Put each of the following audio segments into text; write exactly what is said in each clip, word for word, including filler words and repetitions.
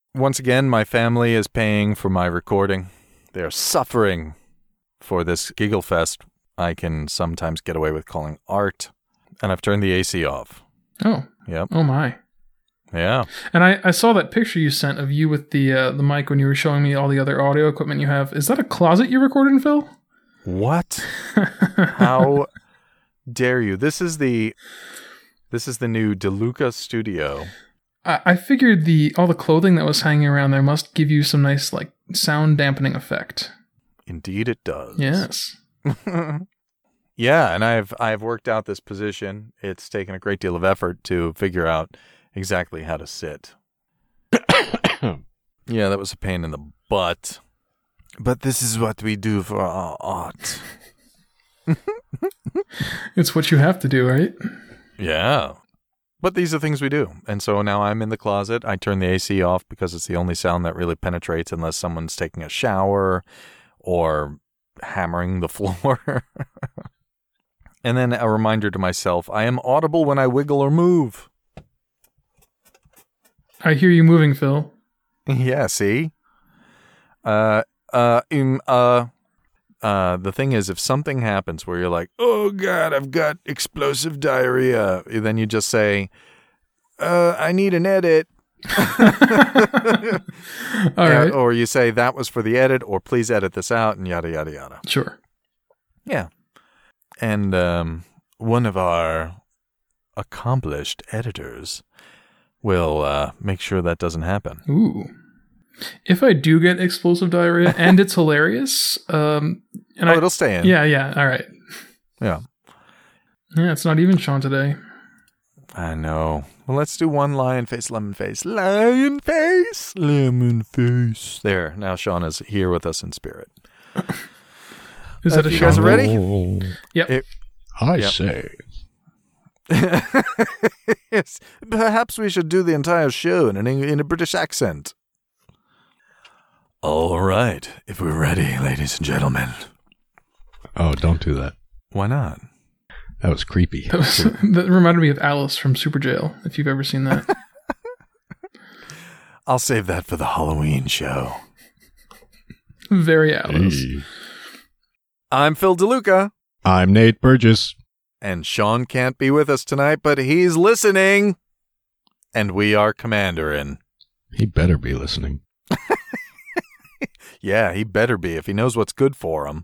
Once again, my family is paying for my recording. They're suffering for this Giggle Fest I can sometimes get away with calling art. And I've turned the A C off. Oh. Yep. Oh, my. Yeah. And I, I saw that picture you sent of you with the uh, the mic when you were showing me all the other audio equipment you have. Is that a closet you recorded in, Phil? What? How dare you? This is the this is the new DeLuca studio. I, I figured the all the clothing that was hanging around there must give you some nice like sound dampening effect. Indeed it does. Yes. Yeah, and I've I've worked out this position. It's taken a great deal of effort to figure out exactly how to sit. Yeah, that was a pain in the butt. But this is what we do for our art. It's what you have to do, right? Yeah. But these are things we do. And so now I'm in the closet. I turn the A C off because it's the only sound that really penetrates unless someone's taking a shower or hammering the floor. And then a reminder to myself, I am audible when I wiggle or move. I hear you moving, Phil. Yeah, see? Uh, uh, um, uh, uh, the thing is, if something happens where you're like, oh God, I've got explosive diarrhea, then you just say, uh, I need an edit. All right. Or you say, that was for the edit, or please edit this out, and yada, yada, yada. Sure. Yeah. And um, one of our accomplished editors will uh, make sure that doesn't happen. Ooh. If I do get explosive diarrhea and it's hilarious, um, and oh, I, it'll stay in. Yeah, yeah. All right. Yeah. Yeah, it's not even Sean today. I know. Well, let's do one lion face, lemon face, lion face, lemon face. There. Now Sean is here with us in spirit. Is uh, that a you Sean? guys are ready? Oh, Yep. It, I yep. say. Yes. Perhaps we should do the entire show in an in a British accent. All right. If we're ready, ladies and gentlemen. Oh, don't do that. Why not? That was creepy. That, was, that reminded me of Alice from Super Jail, if you've ever seen that. I'll save that for the Halloween show. Very Alice. Hey. I'm Phil DeLuca. I'm Nate Burgess. And Sean can't be with us tonight, but he's listening. And we are Commanderin'. He better be listening. Yeah, he better be if he knows what's good for him.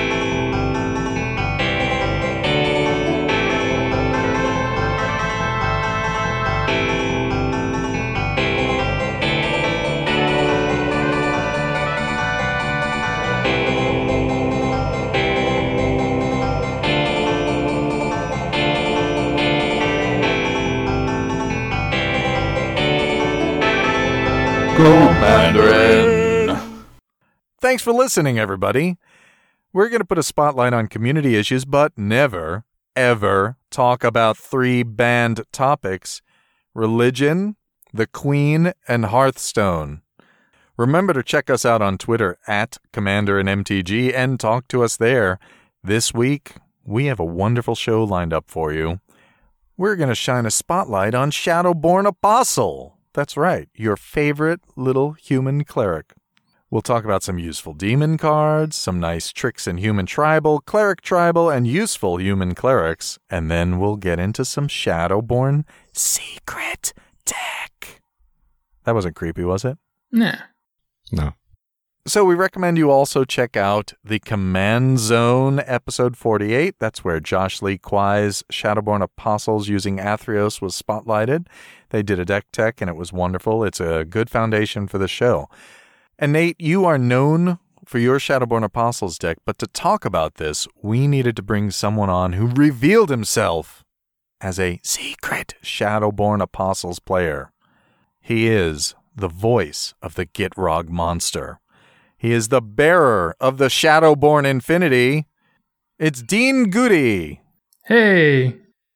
Commanderin'. Thanks for listening, everybody. We're going to put a spotlight on community issues, but never, ever talk about three banned topics: religion, the Queen, and Hearthstone. Remember to check us out on Twitter at CommanderInMTG and talk to us there. This week, we have a wonderful show lined up for you. We're going to shine a spotlight on Shadowborn Apostle. That's right, your favorite little human cleric. We'll talk about some useful demon cards, some nice tricks in human tribal, cleric tribal, and useful human clerics, and then we'll get into some Shadowborn secret tech. That wasn't creepy, was it? Nah. No. So we recommend you also check out the Command Zone episode forty-eight. That's where Josh Lee Kwai's Shadowborn Apostles using Athreos was spotlighted. They did a deck tech, and it was wonderful. It's a good foundation for the show. And Nate, you are known for your Shadowborn Apostles deck, but to talk about this, we needed to bring someone on who revealed himself as a secret Shadowborn Apostles player. He is the voice of the Gitrog monster. He is the bearer of the Shadowborn Infinity. It's Dean Goody. Hey.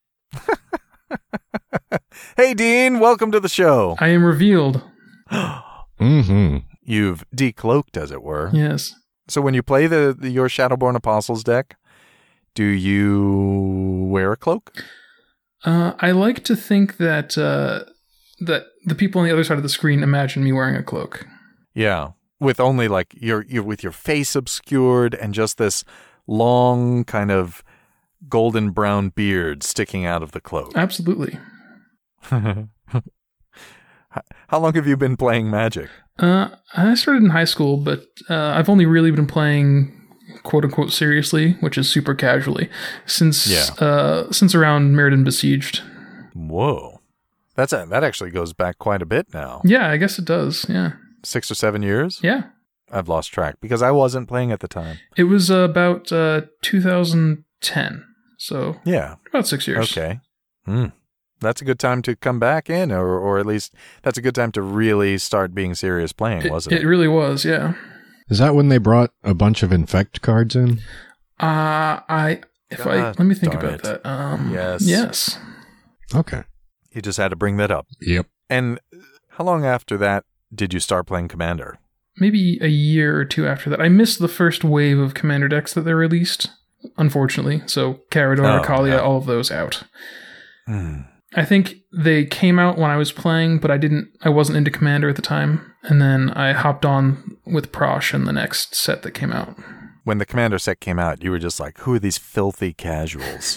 Hey, Dean, welcome to the show. I am revealed. Mm-hmm. You've decloaked, as it were. Yes. So when you play the, the your Shadowborn Apostles deck, do you wear a cloak? Uh, I like to think that uh, that the people on the other side of the screen imagine me wearing a cloak. Yeah, with only like your your with your face obscured and just this long kind of golden brown beard sticking out of the cloak. Absolutely. How long have you been playing Magic? Uh, I started in high school, but uh, I've only really been playing quote unquote seriously, which is super casually, since Yeah. uh, since around Mirrodin Besieged. Whoa, that's a, that actually goes back quite a bit now. Yeah, I guess it does. Yeah. Six or seven years? Yeah. I've lost track because I wasn't playing at the time. It was uh, about uh, two thousand ten, so Yeah. about six years. Okay. Hmm. That's a good time to come back in, or or at least that's a good time to really start being serious playing, It, wasn't it? it really was, yeah. Is that when they brought a bunch of infect cards in? Uh, I if I God let me think darn about it. that. Um, Yes. Yes. Okay. You just had to bring that up. Yep. And how long after that did you start playing Commander? Maybe a year or two after that. I missed the first wave of Commander decks that they released, unfortunately. So Carador, Oh, Akalia, yeah. all of those out. Hmm. I think they came out when I was playing, but I didn't. I wasn't into Commander at the time, and then I hopped on with Prosh in the next set that came out. When the Commander set came out, you were just like, who are these filthy casuals?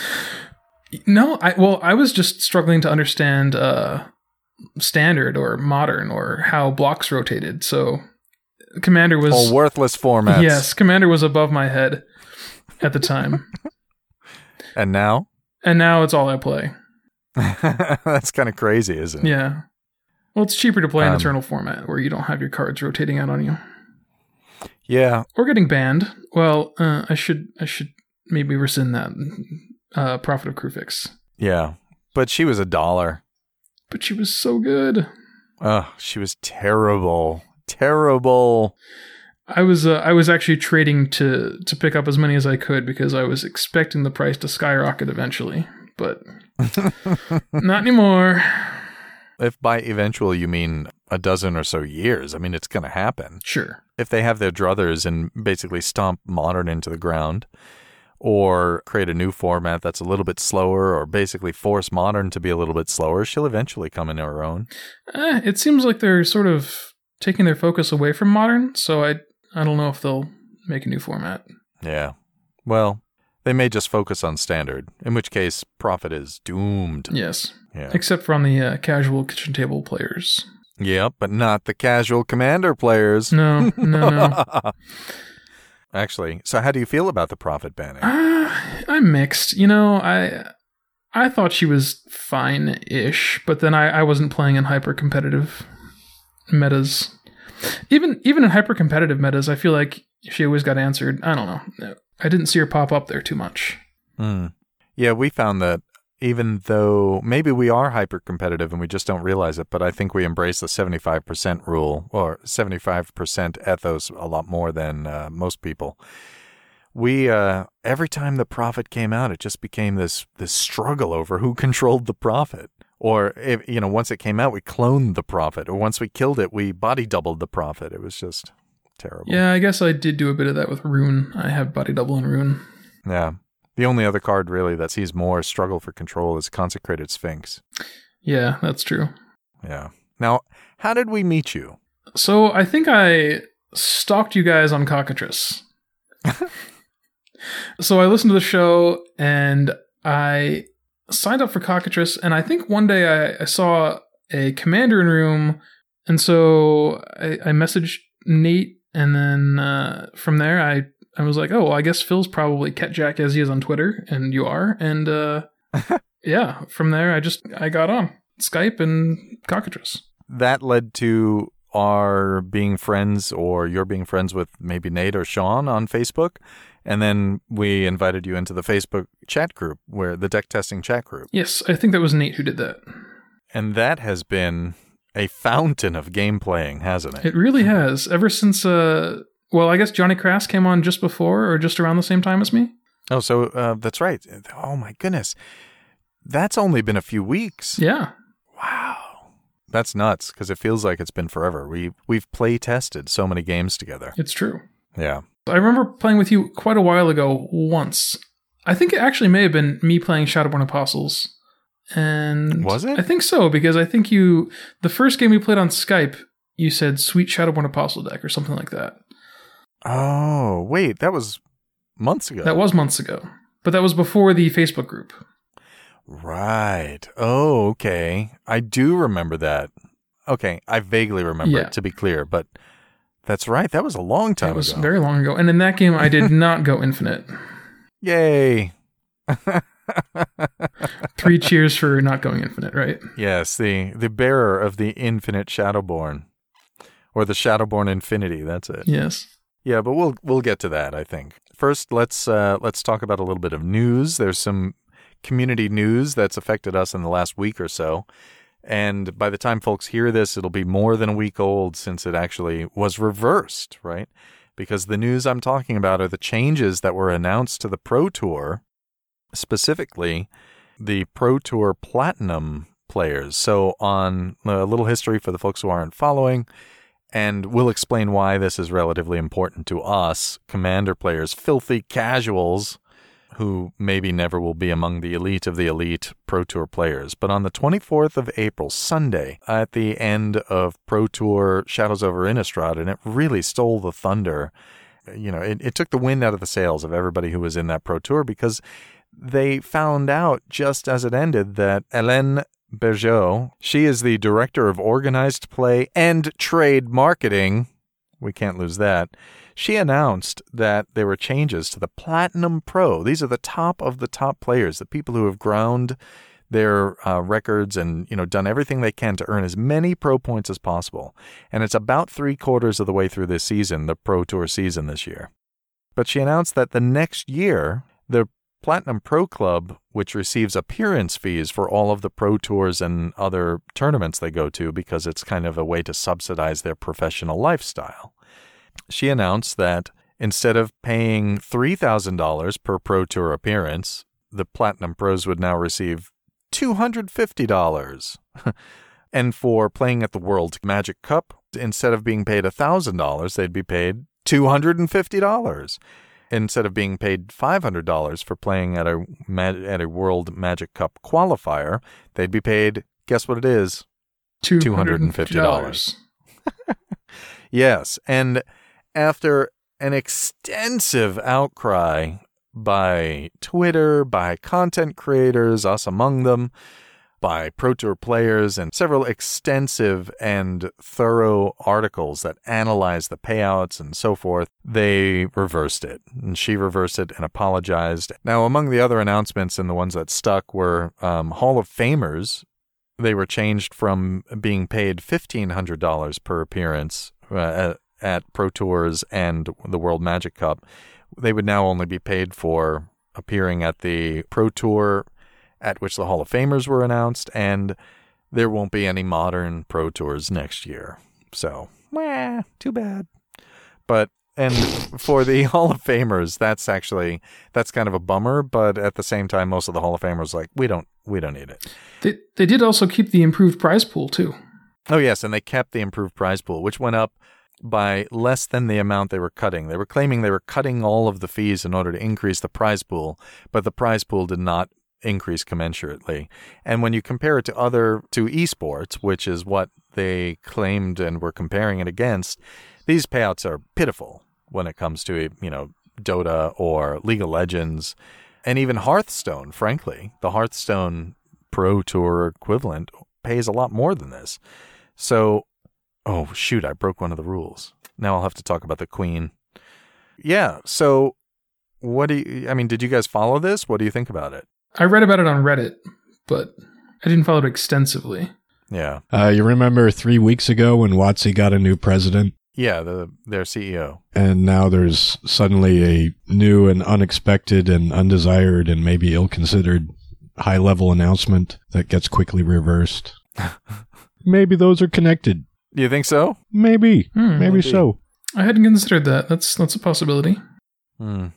No, I well, I was just struggling to understand uh, Standard or Modern or how blocks rotated. So Commander was All worthless formats. yes, Commander was above my head at the time, And now? and now it's all I play. That's kind of crazy, isn't it? Yeah. Well, it's cheaper to play an Um, Eternal format where you don't have your cards rotating out on you. Yeah. Or getting banned. Well, uh, I should I should maybe rescind that. Uh, Prophet of Krufix. Yeah. But she was a dollar. But she was so good. Oh, she was terrible. Terrible. I was uh, I was actually trading to to pick up as many as I could because I was expecting the price to skyrocket eventually, but not anymore. If by eventual you mean a dozen or so years, I mean, it's going to happen. Sure. If they have their druthers and basically stomp Modern into the ground, or create a new format that's a little bit slower, or basically force Modern to be a little bit slower, she'll eventually come into her own. Eh, it seems like they're sort of taking their focus away from Modern, so I I don't know if they'll make a new format. Yeah. Well, they may just focus on Standard, in which case Prophet is doomed. Yes. Yeah. Except for on the uh, casual kitchen table players. Yep, but not the casual Commander players. No, no, no. Actually, so how do you feel about the Prophet banning? Uh, I'm mixed. You know, I I thought she was fine-ish, but then I, I wasn't playing in hyper-competitive metas. Even even in hyper-competitive metas, I feel like she always got answered. I don't know. I didn't see her pop up there too much. Mm. Yeah, we found that even though maybe we are hyper-competitive and we just don't realize it, but I think we embrace the seventy-five percent rule, or seventy-five percent ethos a lot more than uh, most people. We, uh, every time the Prophet came out, it just became this this struggle over who controlled the Prophet. Or, if, you know, once it came out, we cloned the Prophet. Or once we killed it, we body doubled the Prophet. It was just terrible. Yeah, I guess I did do a bit of that with Rune. I have body double in Rune. Yeah. The only other card, really, that sees more struggle for control is Consecrated Sphinx. Yeah, that's true. Yeah. Now, how did we meet you? So I think I stalked you guys on Cockatrice. So I listened to the show and I signed up for Cockatrice, and I think one day I, I saw a Commander in Room, and so I, I messaged Nate, and then uh, from there I, I was like, oh, well, I guess Phil's probably Ketjack as he is on Twitter, and you are, and uh, yeah, from there I just I got on Skype and Cockatrice. That led to our being friends, or you're being friends with maybe Nate or Sean on Facebook. And then we invited you into the Facebook chat group, where the deck testing chat group. Yes, I think that was Nate who did that. And that has been a fountain of game playing, hasn't it? It really has. Ever since, uh, well, I guess Johnny Crass came on just before or just around the same time as me. Oh, so uh, that's right. Oh, my goodness. That's only been a few weeks. Yeah. Wow. That's nuts, because it feels like it's been forever. We, we've play tested so many games together. It's true. Yeah. I remember playing with you quite a while ago once. I think it actually may have been me playing Shadowborn Apostles. And Was it? I think so, because I think you, the first game we played on Skype, you said Sweet Shadowborn Apostle deck or something like that. Oh, wait, that was months ago. That was months ago. But that was before the Facebook group. Right. Oh, okay. I do remember that. Okay, I vaguely remember Yeah. it, to be clear, but that's right. That was a long time It was ago. very long ago. And in that game, I did not go infinite. Yay. Three cheers for not going infinite, right? Yes, the, the bearer of the infinite Shadowborn. Or the Shadowborn Infinity, that's it. Yes. Yeah, but we'll we'll get to that, I think. First, let's uh, let's talk about a little bit of news. There's some community news that's affected us in the last week or so. And by the time folks hear this, it'll be more than a week old since it actually was reversed, right? Because the news I'm talking about are the changes that were announced to the Pro Tour, specifically the Pro Tour Platinum players. So on a little history for the folks who aren't following, and we'll explain why this is relatively important to us, Commander players, filthy casuals, who maybe never will be among the elite of the elite Pro Tour players. But on the twenty-fourth of April, Sunday, at the end of Pro Tour Shadows over Innistrad, and it really stole the thunder. You know, it, it took the wind out of the sails of everybody who was in that Pro Tour, because they found out just as it ended that Hélène Bergeau, she is the director of organized play and trade marketing. We can't lose that. She announced that there were changes to the Platinum Pro. These are the top of the top players, the people who have ground their uh, records and, you know, done everything they can to earn as many pro points as possible. And it's about three quarters of the way through this season, the Pro Tour season this year. But she announced that the next year, the Platinum Pro Club, which receives appearance fees for all of the Pro Tours and other tournaments they go to because it's kind of a way to subsidize their professional lifestyle. She announced that instead of paying three thousand dollars per Pro Tour appearance, the Platinum Pros would now receive two hundred fifty dollars. And for playing at the World Magic Cup, instead of being paid one thousand dollars, they'd be paid two hundred fifty dollars. Instead of being paid five hundred dollars for playing at a at a World Magic Cup qualifier, they'd be paid, guess what it is? two hundred fifty dollars. Yes, and after an extensive outcry by Twitter, by content creators, us among them, by Pro Tour players, and several extensive and thorough articles that analyze the payouts and so forth, they reversed it. And she reversed it and apologized. Now, among the other announcements and the ones that stuck were um, Hall of Famers. They were changed from being paid fifteen hundred dollars per appearance uh, at, at Pro Tours and the World Magic Cup. They would now only be paid for appearing at the Pro Tour at which the Hall of Famers were announced, and there won't be any modern Pro Tours next year. So, meh, too bad. But, and for the Hall of Famers, that's actually, that's kind of a bummer, but at the same time, most of the Hall of Famers are like, we don't, we don't need it. They, they did also keep the improved prize pool, too. Oh, yes, and they kept the improved prize pool, which went up by less than the amount they were cutting. They were claiming they were cutting all of the fees in order to increase the prize pool, but the prize pool did not increase commensurately. And when you compare it to other, to esports, which is what they claimed and were comparing it against, these payouts are pitiful when it comes to, you know, Dota or League of Legends and even Hearthstone, frankly. The Hearthstone Pro Tour equivalent pays a lot more than this. So, oh, shoot, I broke one of the rules. Now I'll have to talk about the Queen. Yeah, so what do you, I mean, did you guys follow this? What do you think about it? I read about it on Reddit, but I didn't follow it extensively. Yeah. Uh, you remember three weeks ago when WotC got a new president? Yeah, the, their C E O. And now there's suddenly a new and unexpected and undesired and maybe ill-considered high-level announcement that gets quickly reversed. Maybe those are connected. Do you think so? Maybe. Hmm, maybe maybe. so. I hadn't considered that. That's that's a possibility. Hmm.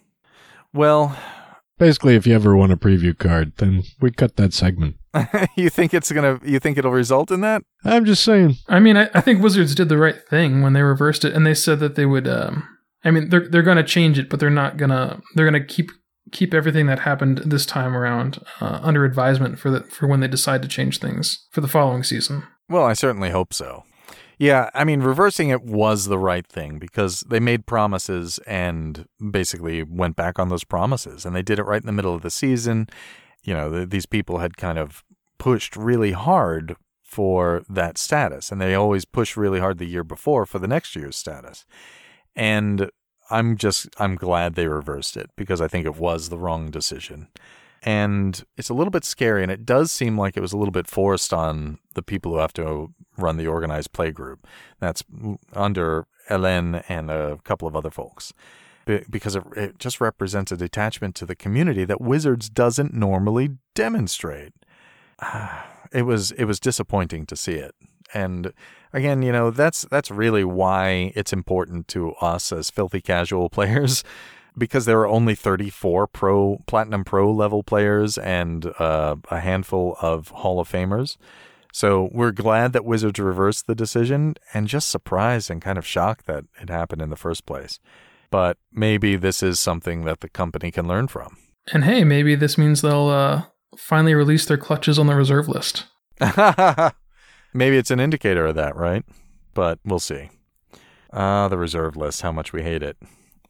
Well, Basically, if you ever want a preview card, then we cut that segment. you think it's gonna? You think it'll result in that? I'm just saying. I mean, I, I think Wizards did the right thing when they reversed it, and they said that they would. Um, I mean, they're they're going to change it, but they're not gonna. They're going to keep keep everything that happened this time around uh, under advisement for the, for when they decide to change things for the following season. Well, I certainly hope so. Yeah, I mean, reversing it was the right thing because they made promises and basically went back on those promises. And they did it right in the middle of the season. You know, the, these people had kind of pushed really hard for that status. And they always push really hard the year before for the next year's status. And I'm just, I'm glad they reversed it because I think it was the wrong decision. And it's a little bit scary, and it does seem like it was a little bit forced on the people who have to run the organized play group. That's under Hélène and a couple of other folks. Because it, it just represents a detachment to the community that Wizards doesn't normally demonstrate. It was it was disappointing to see it. And again, you know, that's that's really why it's important to us as filthy casual players. Because there are only thirty-four pro Platinum Pro level players and uh, a handful of Hall of Famers. So we're glad that Wizards reversed the decision and just surprised and kind of shocked that it happened in the first place. But maybe this is something that the company can learn from. And hey, maybe this means they'll uh, finally release their clutches on the reserve list. Maybe it's an indicator of that, right? But we'll see. Ah, uh, the reserve list, how much we hate it.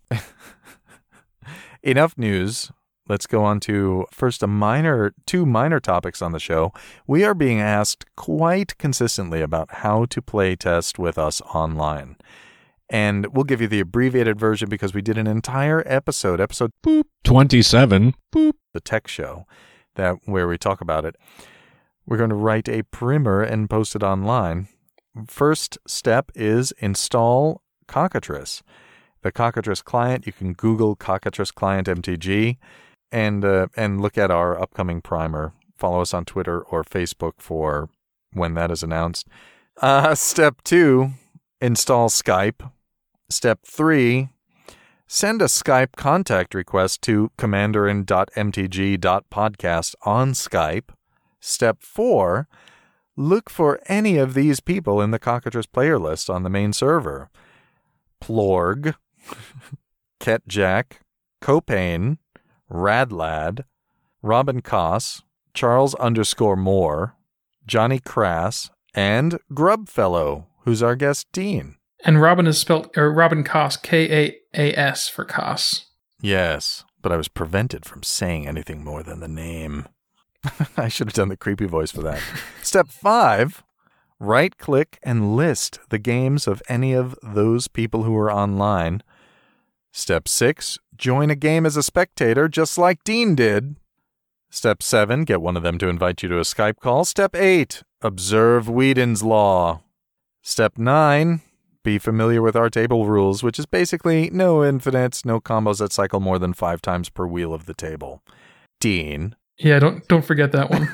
Enough news. Let's go on to first a minor, two minor topics on the show. We are being asked quite consistently about how to play test with us online. And we'll give you the abbreviated version because we did an entire episode, episode boop twenty-seven, boop, the tech show, that where we talk about it. We're going to write a primer and post it online. First step is install Cockatrice. The Cockatrice client, you can Google Cockatrice Client M T G and uh, and look at our upcoming primer. Follow us on Twitter or Facebook for when that is announced. Uh, step two, install Skype. Step three, send a Skype contact request to commanderin dot m t g dot podcast on Skype. Step four, look for any of these people in the Cockatrice player list on the main server. Plorg, Ketjack, Copain, Radlad, Robin Koss, Charles underscore Moore, Johnny Crass, and Grubfellow, who's our guest Dean. And Robin is spelled, or Robin Koss, K A A S for Koss. Yes, but I was prevented from saying anything more than the name. I should have done the creepy voice for that. Step five, right-click and list the games of any of those people who are online. Step six, join a game as a spectator, just like Dean did. Step seven, get one of them to invite you to a Skype call. Step eight, observe Whedon's Law. Step nine, be familiar with our table rules, which is basically no infinites, no combos that cycle more than five times per wheel of the table. Dean. Yeah, don't don't forget that one.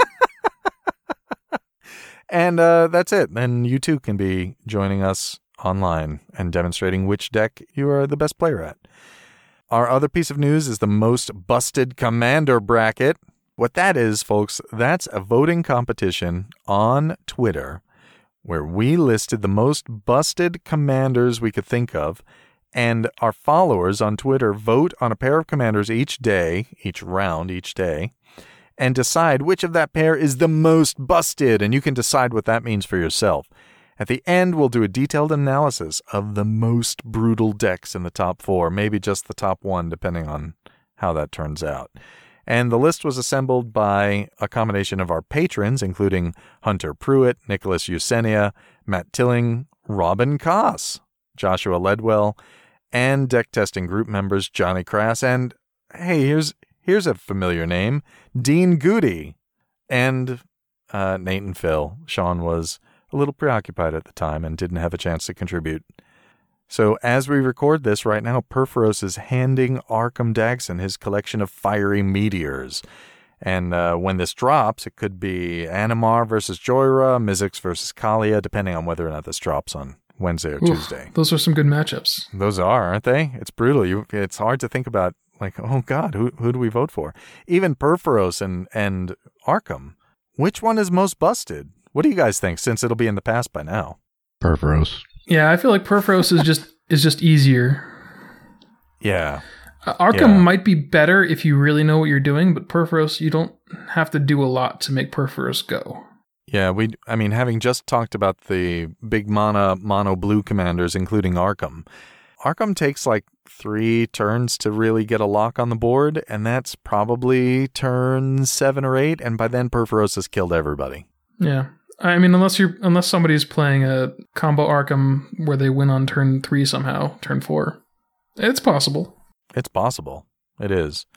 And uh, that's it. Then you too can be joining us online and demonstrating which deck you are the best player at. Our other piece of news is the most busted commander bracket. What that is, folks, that's a voting competition on Twitter where we listed the most busted commanders we could think of, and our followers on Twitter vote on a pair of commanders each day, each round, each day, and decide which of that pair is the most busted, and you can decide what that means for yourself. At the end, we'll do a detailed analysis of the most brutal decks in the top four, maybe just the top one, depending on how that turns out. And the list was assembled by a combination of our patrons, including Hunter Pruitt, Nicholas Eusenia, Matt Tilling, Robin Koss, Joshua Ledwell, and deck testing group members Johnny Crass, and hey, here's here's a familiar name, Dean Goody, and uh, Nate and Phil. Sean was a little preoccupied at the time and didn't have a chance to contribute. So as we record this right now, Perforos is handing Arkham Dagson his collection of fiery meteors. And uh, when this drops, it could be Animar versus Joyra, Mizzix versus Kalia, depending on whether or not this drops on Wednesday or Oof, Tuesday. Those are some good matchups. Those are, aren't they? It's brutal. You, it's hard to think about, like, oh God, who who do we vote for? Even Perforos and, and Arkham. Which one is most busted? What do you guys think, since it'll be in the past by now? Perforos. Yeah, I feel like Perforos is just is just easier. Yeah. Uh, Arkham Yeah. might be better if you really know what you're doing, but Perforos, you don't have to do a lot to make Perforos go. Yeah, we. I mean, having just talked about the big mana, mono blue commanders, including Arkham, Arkham takes like three turns to really get a lock on the board, and that's probably turn seven or eight, and by then Perforos has killed everybody. Yeah. I mean, unless you're unless somebody's playing a combo Arkham where they win on turn three somehow, turn four. It's possible. It's possible. It is.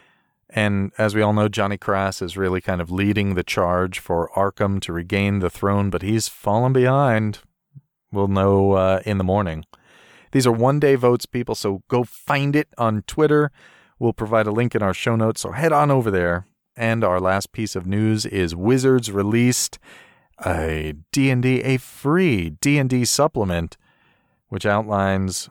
And as we all know, Johnny Crass is really kind of leading the charge for Arkham to regain the throne, but he's fallen behind. We'll know uh, in the morning. These are one-day votes, people, so go find it on Twitter. We'll provide a link in our show notes, so head on over there. And our last piece of news is Wizards released a D and D, a free D and D supplement, which outlines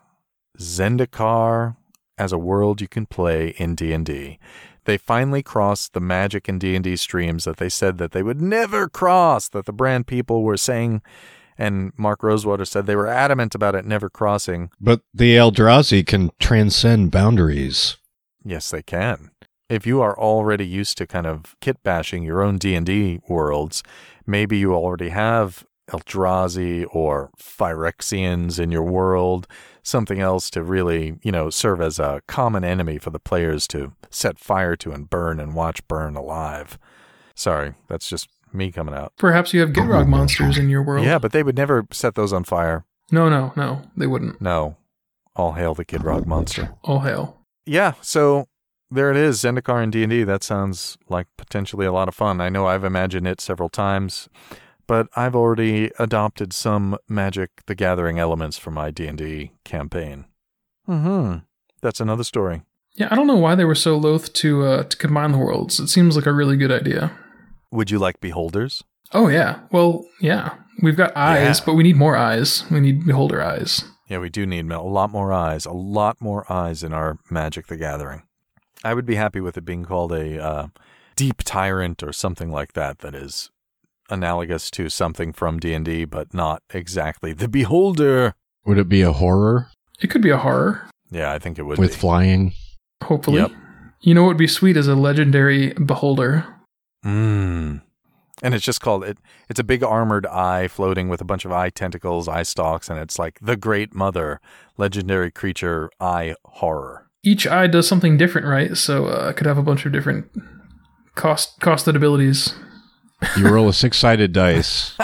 Zendikar as a world you can play in D and D. They finally crossed the Magic and D and D streams that they said that they would never cross, that the brand people were saying, and Mark Rosewater said they were adamant about it never crossing. But the Eldrazi can transcend boundaries. Yes, they can. If you are already used to kind of kit bashing your own D and D worlds, maybe you already have Eldrazi or Phyrexians in your world, something else to really, you know, serve as a common enemy for the players to set fire to and burn and watch burn alive. Sorry, that's just me coming out. Perhaps you have Gitrog monsters in your world. Yeah, but they would never set those on fire. No, no, no, they wouldn't. No. All hail the Gitrog monster. All hail. Yeah, so there it is, Zendikar and D and D. That sounds like potentially a lot of fun. I know I've imagined it several times, but I've already adopted some Magic the Gathering elements for my D and D campaign. Mm-hmm. That's another story. Yeah, I don't know why they were so loath to uh, to combine the worlds. It seems like a really good idea. Would you like beholders? Oh, yeah. Well, yeah. We've got eyes, Yeah. but we need more eyes. We need beholder eyes. Yeah, we do need a lot more eyes. A lot more eyes in our Magic the Gathering. I would be happy with it being called a uh, Deep Tyrant or something like that, that is analogous to something from D and D, but not exactly the Beholder. Would it be a horror It could be a horror, Yeah, I think it would with be. flying? hopefully. Yep. You know what would be sweet is a legendary beholder. Mmm. And it's just called, it. it's a big armored eye floating with a bunch of eye tentacles, eye stalks, and it's like the Great Mother, legendary creature, eye horror. Each eye does something different, right? So uh, it could have a bunch of different cost costed abilities. You roll a six-sided dice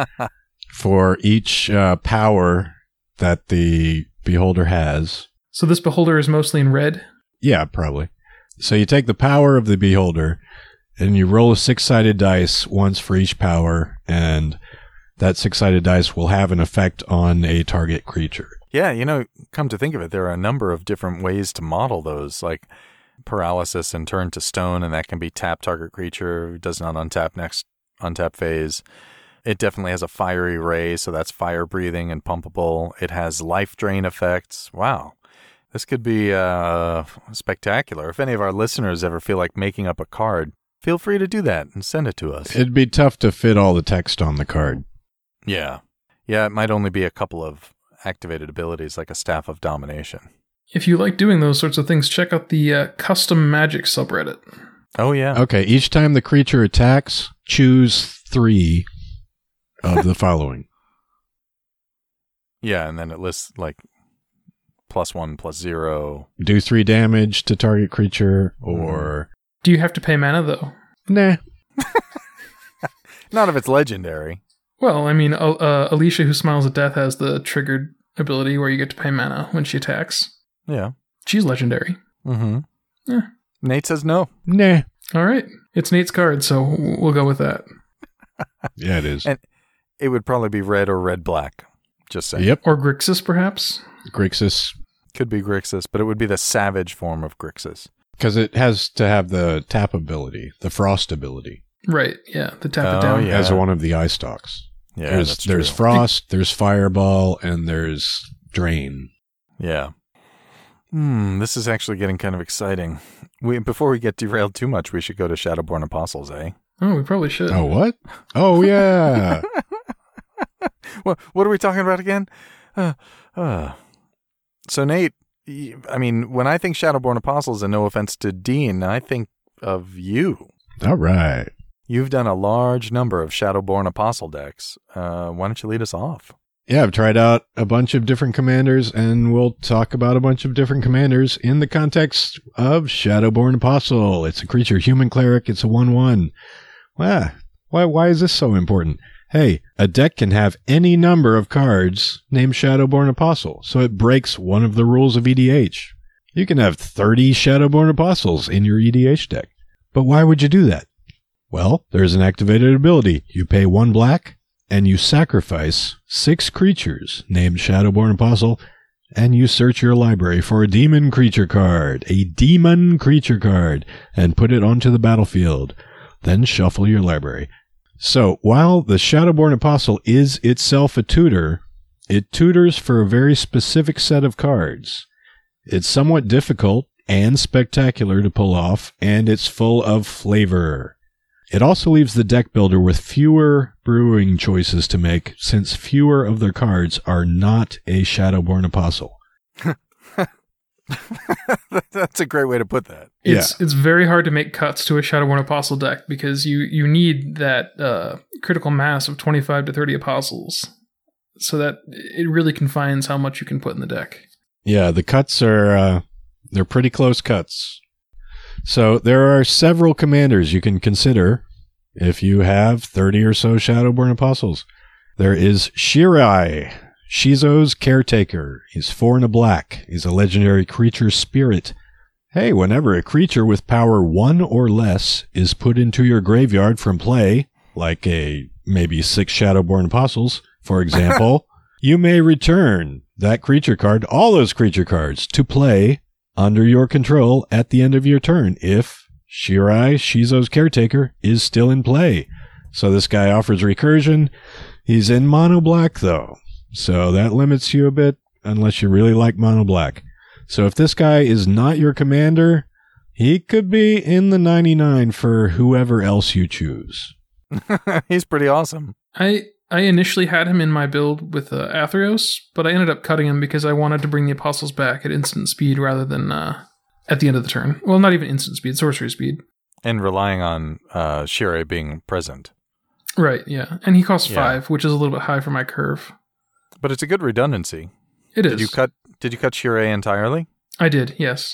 for each uh, power that the beholder has. So this beholder is mostly in red. Yeah, probably. So you take the power of the beholder, and you roll a six-sided dice once for each power, and that six-sided dice will have an effect on a target creature. Yeah, you know, come to think of it, there are a number of different ways to model those, like paralysis and turn to stone, and that can be tap target creature, does not untap next untap phase. It definitely has a fiery ray, so that's fire breathing and pumpable. It has life drain effects. Wow. This could be uh, spectacular. If any of our listeners ever feel like making up a card, feel free to do that and send it to us. It'd be tough to fit all the text on the card. Yeah. Yeah, it might only be a couple of activated abilities like a Staff of Domination. If you like doing those sorts of things, check out the uh, Custom Magic subreddit. Oh, yeah. Okay, each time the creature attacks, choose three of the following. Yeah, and then it lists like plus one, plus zero. Do three damage to target creature, or... Do you have to pay mana, though? Nah. Not if it's legendary. Well, I mean, uh, uh, Alicia, who smiles at death, has the triggered ability where you get to pay mana when she attacks. Yeah. She's legendary. Mm-hmm. Yeah. Nate says no. Nah. All right. It's Nate's card, so we'll go with that. Yeah, it is. And it would probably be red or red-black. Just saying. Yep. Or Grixis, perhaps? Grixis. Could be Grixis, but it would be the savage form of Grixis. Because it has to have the tap ability, the frost ability, Right, yeah. The tap Oh, it down. yeah. as one of the eye stalks. Yeah, there's that's there's true. frost, there's fireball, and there's drain. Yeah. Hmm, this is actually getting kind of exciting. We Before we get derailed too much, we should go to Shadowborn Apostles, eh? Oh, we probably should. Oh, what? Oh, yeah. What, what are we talking about again? Uh, uh. So, Nate, I mean, when I think Shadowborn Apostles, and no offense to Dean, I think of you. All right. You've done a large number of Shadowborn Apostle decks. Uh, why don't you lead us off? Yeah, I've tried out a bunch of different commanders, and we'll talk about a bunch of different commanders in the context of Shadowborn Apostle. It's a creature, human cleric. It's a one one. Wow. Why, why is this so important? Hey, a deck can have any number of cards named Shadowborn Apostle, so it breaks one of the rules of E D H. You can have thirty Shadowborn Apostles in your E D H deck. But why would you do that? Well, there's an activated ability. You pay one black, and you sacrifice six creatures named Shadowborn Apostle, and you search your library for a demon creature card, a demon creature card, and put it onto the battlefield. Then shuffle your library. So, while the Shadowborn Apostle is itself a tutor, it tutors for a very specific set of cards. It's somewhat difficult and spectacular to pull off, and it's full of flavor. It also leaves the deck builder with fewer brewing choices to make, since fewer of their cards are not a Shadowborn Apostle. That's a great way to put that. It's Yeah. it's very hard to make cuts to a Shadowborn Apostle deck because you, you need that uh, critical mass of twenty-five to thirty Apostles, so that it really confines how much you can put in the deck. Yeah, the cuts are, uh, they're pretty close cuts. So there are several commanders you can consider if you have thirty or so Shadowborn Apostles. There is Shirai, Shizo's Caretaker. He's four and a black. He's a legendary creature spirit. Hey, whenever a creature with power one or less is put into your graveyard from play, like a maybe six Shadowborn Apostles, for example, you may return that creature card, all those creature cards, to play under your control at the end of your turn if Shirai, Shizo's Caretaker, is still in play. So this guy offers recursion. He's in mono black, though. So that limits you a bit unless you really like mono black. So if this guy is not your commander, he could be in the ninety-nine for whoever else you choose. He's pretty awesome. I I initially had him in my build with uh, Athreos, but I ended up cutting him because I wanted to bring the Apostles back at instant speed rather than uh, at the end of the turn. Well, not even instant speed, sorcery speed. And relying on uh, Shirai being present. Right, yeah. And he costs Yeah. five, which is a little bit high for my curve. But it's a good redundancy. It is. Did you cut Did you cut Shirai entirely? I did, yes.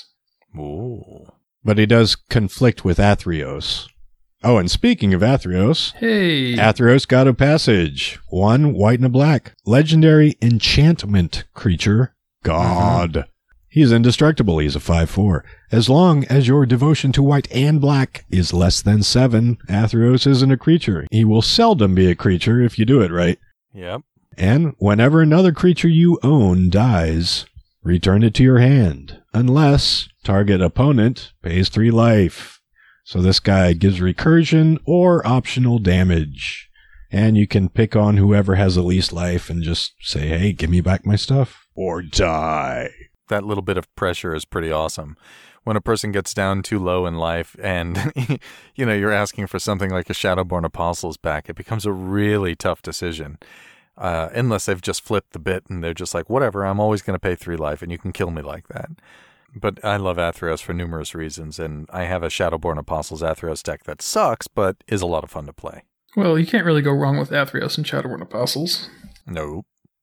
Ooh. But he does conflict with Athreos. Oh, and speaking of Athreos, Hey! Athreos God of Passage. One white and a black. Legendary enchantment creature. God. Mm-hmm. He's indestructible. He's a five four. As long as your devotion to white and black is less than seven, Athreos isn't a creature. He will seldom be a creature if you do it right. Yep. And whenever another creature you own dies, return it to your hand, unless target opponent pays three life. So this guy gives recursion or optional damage. And you can pick on whoever has the least life and just say, hey, give me back my stuff. Or die. That little bit of pressure is pretty awesome. When a person gets down too low in life and, you know, you're asking for something like a Shadowborn Apostles back, it becomes a really tough decision. Uh, unless they've just flipped the bit and they're just like, whatever, I'm always going to pay three life and you can kill me like that. But I love Athreos for numerous reasons, and I have a Shadowborn Apostles Athreos deck that sucks, but is a lot of fun to play. Well, you can't really go wrong with Athreos and Shadowborn Apostles. Nope.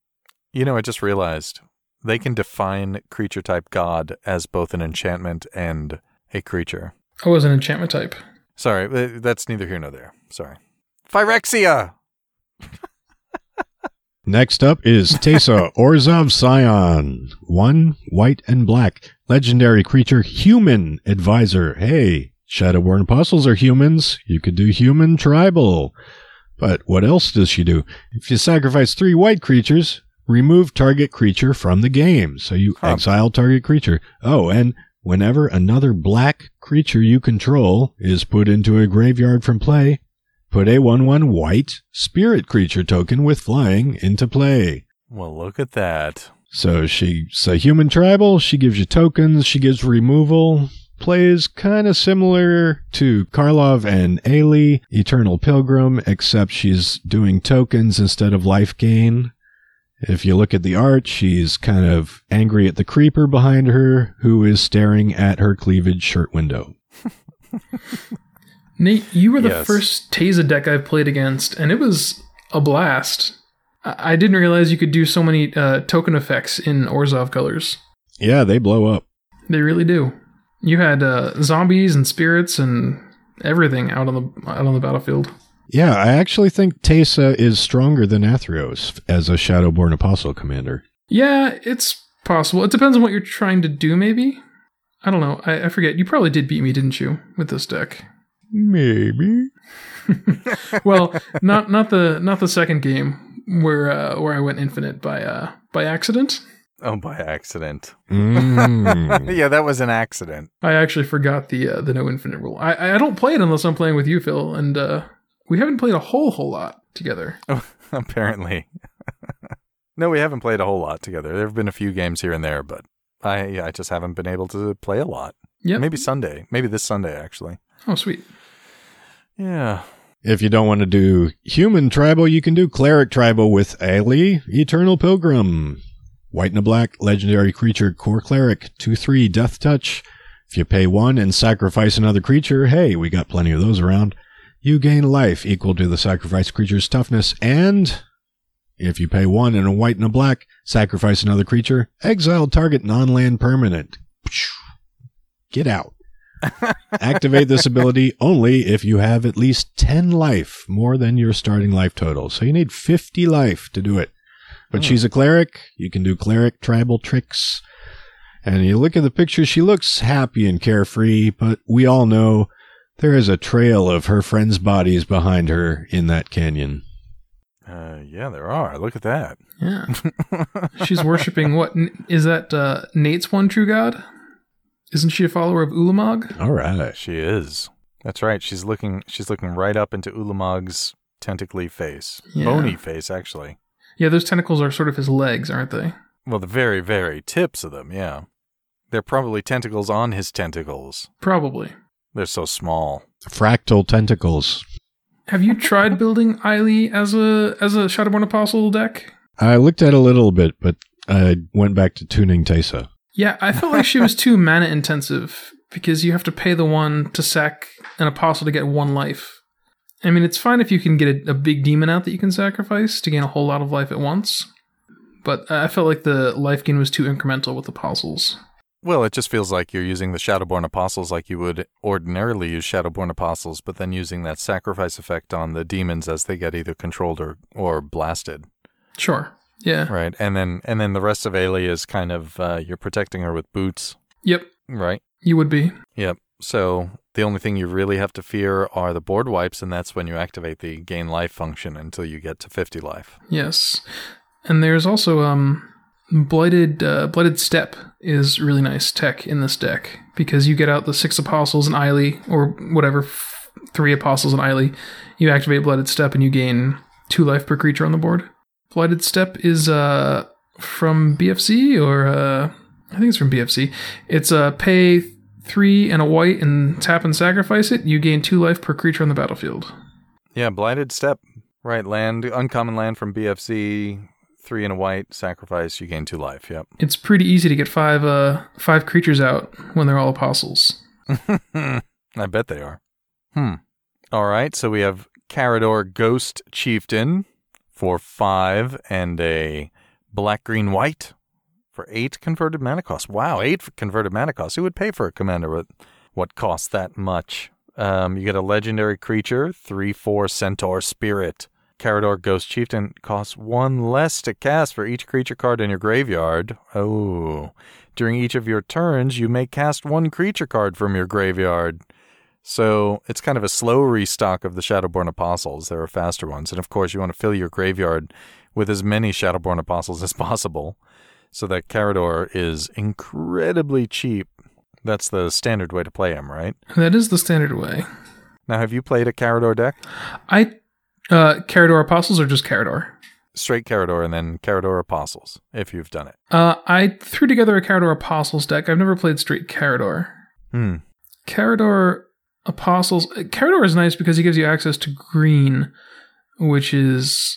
You know, I just realized they can define creature type God as both an enchantment and a creature. Oh, as an enchantment type. Sorry, that's neither here nor there. Sorry. Phyrexia! Next up is Teysa, Orzhov Scion. One, white and black. Legendary creature, human advisor. Hey, Shadowborn Apostles are humans. You could do human tribal. But what else does she do? If you sacrifice three white creatures, remove target creature from the game. So you huh. exile target creature. Oh, and whenever another black creature you control is put into a graveyard from play, put a one one white spirit creature token with flying into play. Well, look at that. So she's a human tribal. She gives you tokens. She gives removal. Plays kind of similar to Karlov and Ailey, Eternal Pilgrim, except she's doing tokens instead of life gain. If you look at the art, she's kind of angry at the creeper behind her, who is staring at her cleavage shirt window. Nate, you were the Yes. first Teysa deck I've played against, and it was a blast. I, I didn't realize you could do so many uh, token effects in Orzhov colors. Yeah, they blow up. They really do. You had uh, zombies and spirits and everything out on the out on the battlefield. Yeah, I actually think Teysa is stronger than Athreos as a Shadowborn Apostle commander. Yeah, it's possible. It depends on what you're trying to do, maybe. I don't know. I, I forget. You probably did beat me, didn't you, with this deck? Maybe. Well, not not the not the second game where uh, where I went infinite by uh, by accident. Oh, by accident. Mm. Yeah, that was an accident. I actually forgot the uh, the no infinite rule. I I don't play it unless I'm playing with you, Phil, and uh, we haven't played a whole whole lot together. Apparently. No, we haven't played a whole lot together. There have been a few games here and there, but I yeah, I just haven't been able to play a lot. Yeah, Maybe Sunday. Maybe this Sunday, actually. Oh, sweet. Yeah. If you don't want to do human tribal, you can do cleric tribal with Ailey, Eternal Pilgrim. White and a black, legendary creature, core cleric, two three, death touch. If you pay one and sacrifice another creature, hey, we got plenty of those around, you gain life equal to the sacrificed creature's toughness, and if you pay one and a white and a black, sacrifice another creature, exile target non-land permanent. Get out. Activate this ability only if you have at least ten life, more than your starting life total. So you need fifty life to do it. But Hmm. she's a cleric. You can do cleric tribal tricks. And you look at the picture, she looks happy and carefree, but we all know there is a trail of her friends' bodies behind her in that canyon. Uh, yeah, there are. Look at that. Yeah. She's worshiping what? N- Is that uh, Nate's one true god? Isn't she a follower of Ulamog? All right. She is. That's right. She's looking She's looking right up into Ulamog's tentacly face. Yeah. Bony face, actually. Yeah, those tentacles are sort of his legs, aren't they? Well, the very, very tips of them, yeah. They're probably tentacles on his tentacles. Probably. They're so small. Fractal tentacles. Have you tried building Ailey as a as a Shadowborn Apostle deck? I looked at it a little bit, but I went back to tuning Teysa. Yeah, I felt like she was too mana intensive because you have to pay the one to sack an apostle to get one life. I mean, it's fine if you can get a, a big demon out that you can sacrifice to gain a whole lot of life at once, but I felt like the life gain was too incremental with apostles. Well, it just feels like you're using the Shadowborn Apostles like you would ordinarily use Shadowborn Apostles, but then using that sacrifice effect on the demons as they get either controlled or, or blasted. Sure. Yeah. Right. And then and then the rest of Ailey is kind of, uh, you're protecting her with boots. Yep. Right. You would be. Yep. So the only thing you really have to fear are the board wipes, and that's when you activate the gain life function until you get to fifty life. Yes. And there's also um Blighted uh, Blighted Step is really nice tech in this deck because you get out the six apostles and Ailey, or whatever, f- three apostles and Ailey. You activate Blighted Step and you gain two life per creature on the board. Blighted Step is uh from B F C, or uh, I think it's from B F C. It's uh, pay three and a white and tap and sacrifice it. You gain two life per creature on the battlefield. Yeah, Blighted Step. Right, land, uncommon land from B F C, three and a white, sacrifice, you gain two life, yep. It's pretty easy to get five uh five creatures out when they're all apostles. I bet they are. Hmm. All right, so we have Carador Ghost Chieftain for five and a black, green, white for eight converted mana cost. Wow, eight for converted mana cost. Who would pay for a commander with what costs that much? Um, you get a legendary creature, three four Centaur Spirit. Carador Ghost Chieftain costs one less to cast for each creature card in your graveyard. Oh. During each of your turns, you may cast one creature card from your graveyard. So it's kind of a slow restock of the Shadowborn Apostles. There are faster ones. And of course, you want to fill your graveyard with as many Shadowborn Apostles as possible, so that Carador is incredibly cheap. That's the standard way to play him, right? That is the standard way. Now, have you played a Carador deck? I uh Carador Apostles or just Carador? Straight Carador and then Carador Apostles, if you've done it. Uh I threw together a Carador Apostles deck. I've never played straight Carador. Hmm. Carador Apostles. Carador is nice because he gives you access to green, which is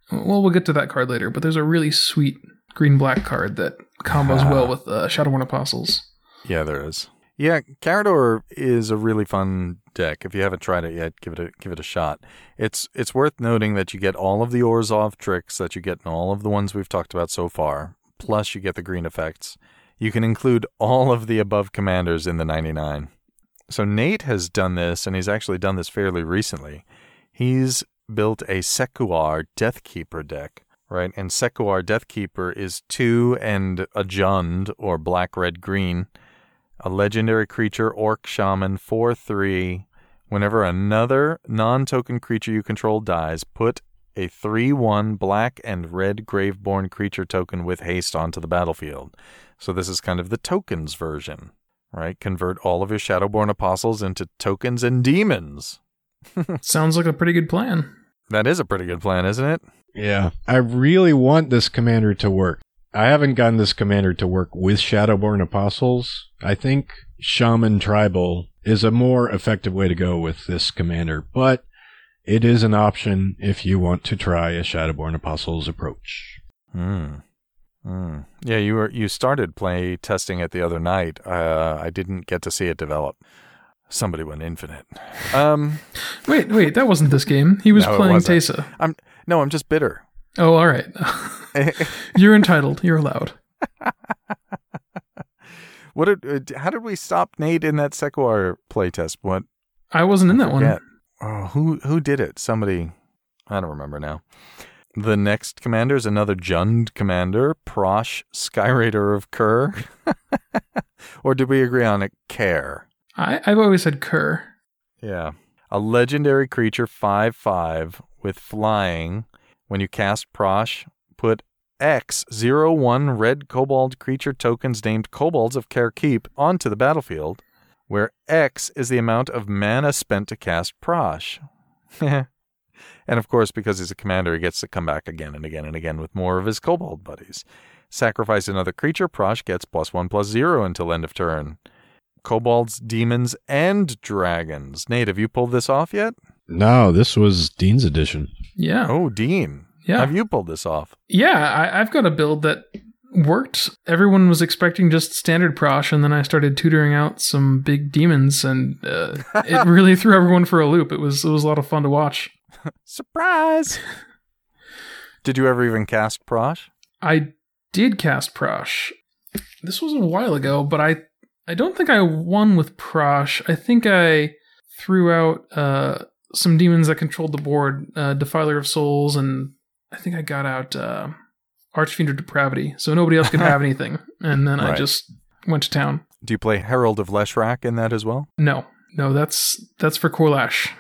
Well, we'll get to that card later, but there's a really sweet green-black card that combos well with uh, Shadowborn Apostles. Yeah, there is. Yeah, Carador is a really fun deck. If you haven't tried it yet, give it a give it a shot. It's it's worth noting that you get all of the Orzhov tricks that you get in all of the ones we've talked about so far, plus you get the green effects. You can include all of the above commanders in the ninety-nine. So Nate has done this, and he's actually done this fairly recently. He's built a Sekuar Deathkeeper deck, right? And Sekuar Deathkeeper is two and a Jund, or black, red, green. A legendary creature, Orc Shaman, four three. Whenever another non-token creature you control dies, put a three one black and red Graveborn creature token with haste onto the battlefield. So this is kind of the tokens version, right? Convert all of your Shadowborn Apostles into tokens and demons. Sounds like a pretty good plan. That is a pretty good plan, isn't it? Yeah. I really want this commander to work. I haven't gotten this commander to work with Shadowborn Apostles. I think Shaman Tribal is a more effective way to go with this commander, but it is an option if you want to try a Shadowborn Apostles approach. Hmm. Mm. Yeah, you were you started play testing it the other night. Uh, I didn't get to see it develop. Somebody went infinite. Um, wait, wait, that wasn't this game. He was no, playing Teysa. I'm no, I'm just bitter. Oh, all right. You're entitled. You're allowed. What did? How did we stop Nate in that Sekuar playtest? What? I wasn't in that one. Oh, who who did it? Somebody. I don't remember now. The next commander is another Jund commander, Prosh, Skyraider of Kerr. Or did we agree on it? Care. I, I've always said Kerr. Yeah. A legendary creature, five five, with flying. When you cast Prosh, put X zero one red kobold creature tokens named Kobolds of Carekeep onto the battlefield, where X is the amount of mana spent to cast Prosh. And of course, because he's a commander, he gets to come back again and again and again with more of his kobold buddies. Sacrifice another creature, Prosh gets plus one plus zero until end of turn. Kobolds, demons, and dragons. Nate, have you pulled this off yet? No, this was Dean's edition. Yeah. Oh, Dean. Yeah. Have you pulled this off? Yeah, I, I've got a build that worked. Everyone was expecting just standard Prosh, and then I started tutoring out some big demons, and uh, it really threw everyone for a loop. It was it was a lot of fun to watch. Surprise! Did you ever even cast Prosh? I did cast Prosh. This was a while ago, but I I don't think I won with Prosh. I think I threw out uh, some demons that controlled the board, uh, Defiler of Souls, and I think I got out uh, Archfiend of Depravity, so nobody else could have anything. And then right. I just went to town. Do you play Herald of Leshrac in that as well? No. No, that's that's for Korlash.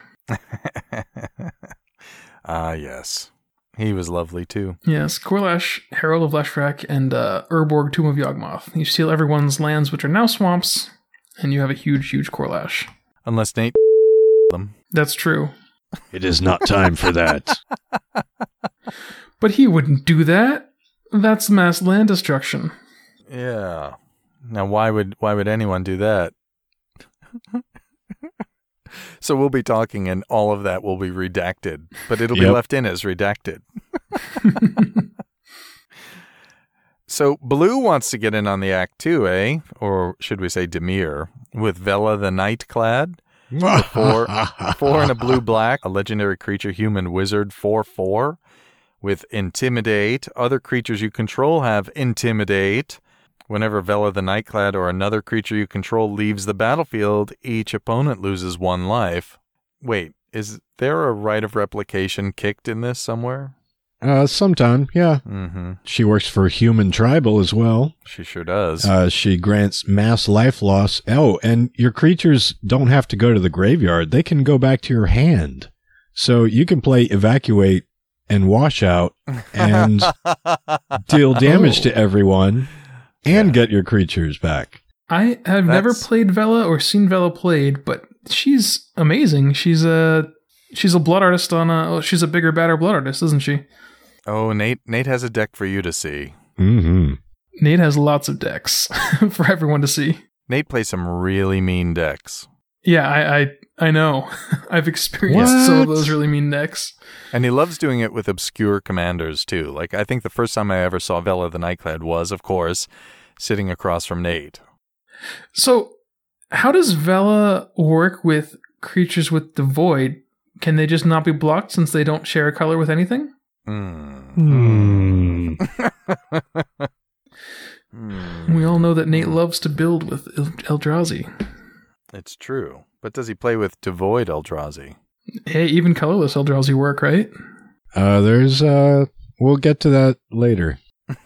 Ah, yes. He was lovely, too. Yes, Korlash, Herald of Leshrac, and uh, Urborg, Tomb of Yawgmoth. You steal everyone's lands, which are now swamps, and you have a huge, huge Korlash. Unless Nate them. That's true. It is not time for that. But he wouldn't do that. That's mass land destruction. Yeah. Now, why would why would anyone do that? So we'll be talking, and all of that will be redacted, but it'll yep. be left in as redacted. So Blue wants to get in on the act too, eh? Or should we say Dimir, with Vela the Nightclad. four, four and a blue black, a legendary creature, human wizard, four four, with Intimidate. Other creatures you control have Intimidate. Whenever Vela the Nightclad or another creature you control leaves the battlefield, each opponent loses one life. Wait, is there a right of replication kicked in this somewhere? Uh, sometime, yeah. Mm-hmm. She works for Human Tribal as well. She sure does. Uh, she grants mass life loss. Oh, and your creatures don't have to go to the graveyard. They can go back to your hand. So you can play Evacuate and Wash Out and deal damage oh. to everyone. And yeah. get your creatures back. I have That's... never played Vela or seen Vela played, but she's amazing. She's a she's a blood artist on a. Oh, she's a bigger, badder blood artist, isn't she? Oh, Nate! Nate has a deck for you to see. Mm-hmm. Nate has lots of decks for everyone to see. Nate plays some really mean decks. Yeah, I, I I know. I've experienced What? some of those really mean decks. And he loves doing it with obscure commanders, too. Like, I think the first time I ever saw Vela the Nightclad was, of course, sitting across from Nate. So, how does Vela work with creatures with the Void? Can they just not be blocked since they don't share a color with anything? Mm. Hmm. Hmm. We all know that Nate loves to build with El- Eldrazi. It's true. But does he play with Devoid Eldrazi? Hey, even colorless Eldrazi work, right? Uh, there's, uh, we'll get to that later.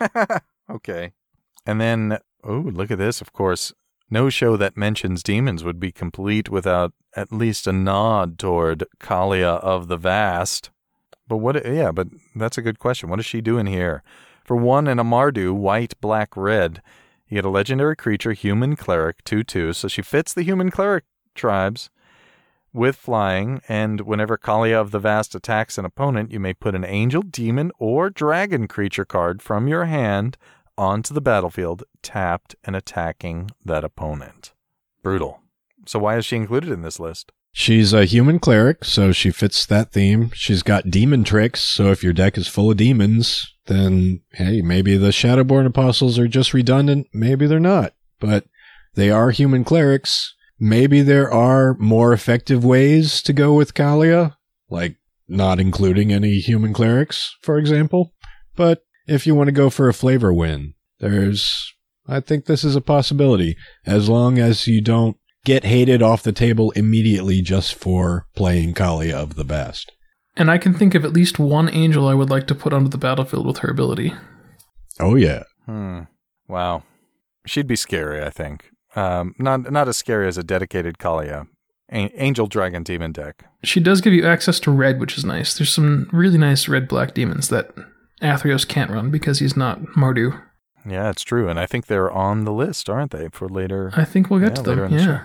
Okay. And then, oh, look at this, of course. No show that mentions demons would be complete without at least a nod toward Kalia of the Vast. But what, yeah, but that's a good question. What is she doing here? For one, in a Mardu, white, black, red, you get a legendary creature, human cleric, two two. So she fits the human cleric tribes with flying, and whenever Kalia of the Vast attacks an opponent, you may put an angel, demon, or dragon creature card from your hand onto the battlefield, tapped and attacking that opponent. Brutal. So why is she included in this list? She's a human cleric, so she fits that theme. She's got demon tricks, so if your deck is full of demons, then, hey, maybe the Shadowborn Apostles are just redundant. Maybe they're not. But they are human clerics. Maybe there are more effective ways to go with Kalia, like not including any human clerics, for example. But if you want to go for a flavor win, there's, I think this is a possibility, as long as you don't get hated off the table immediately just for playing Kalia of the Vast. And I can think of at least one angel I would like to put onto the battlefield with her ability. Oh, yeah. Hmm. Wow. She'd be scary, I think. Um, not not as scary as a dedicated Kalia. A- Angel Dragon Demon deck. She does give you access to red, which is nice. There's some really nice red-black demons that Athreos can't run because he's not Mardu. Yeah, it's true. And I think they're on the list, aren't they, for later? I think we'll get yeah, to later them, in the yeah. show.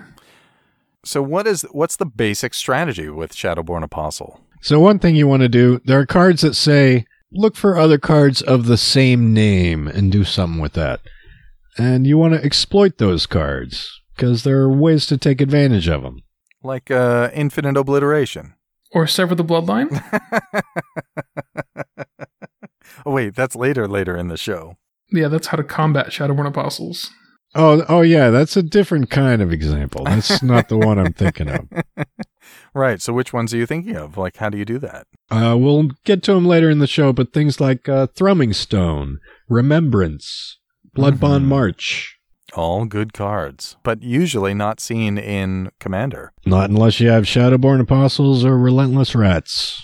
So what is what's the basic strategy with Shadowborn Apostle? So one thing you want to do, there are cards that say, look for other cards of the same name and do something with that. And you want to exploit those cards, because there are ways to take advantage of them. Like uh, Infinite Obliteration. Or sever the bloodline? Oh, wait, that's later, later in the show. Yeah, that's how to combat Shadowborn Apostles. Oh, oh yeah, that's a different kind of example. That's not the one I'm thinking of. Right, so which ones are you thinking of? Like, how do you do that? Uh, we'll get to them later in the show, but things like uh, Thrumming Stone, Remembrance, Blood Bond Mhm. March. All good cards, but usually not seen in Commander. Not unless you have Shadowborn Apostles or Relentless Rats.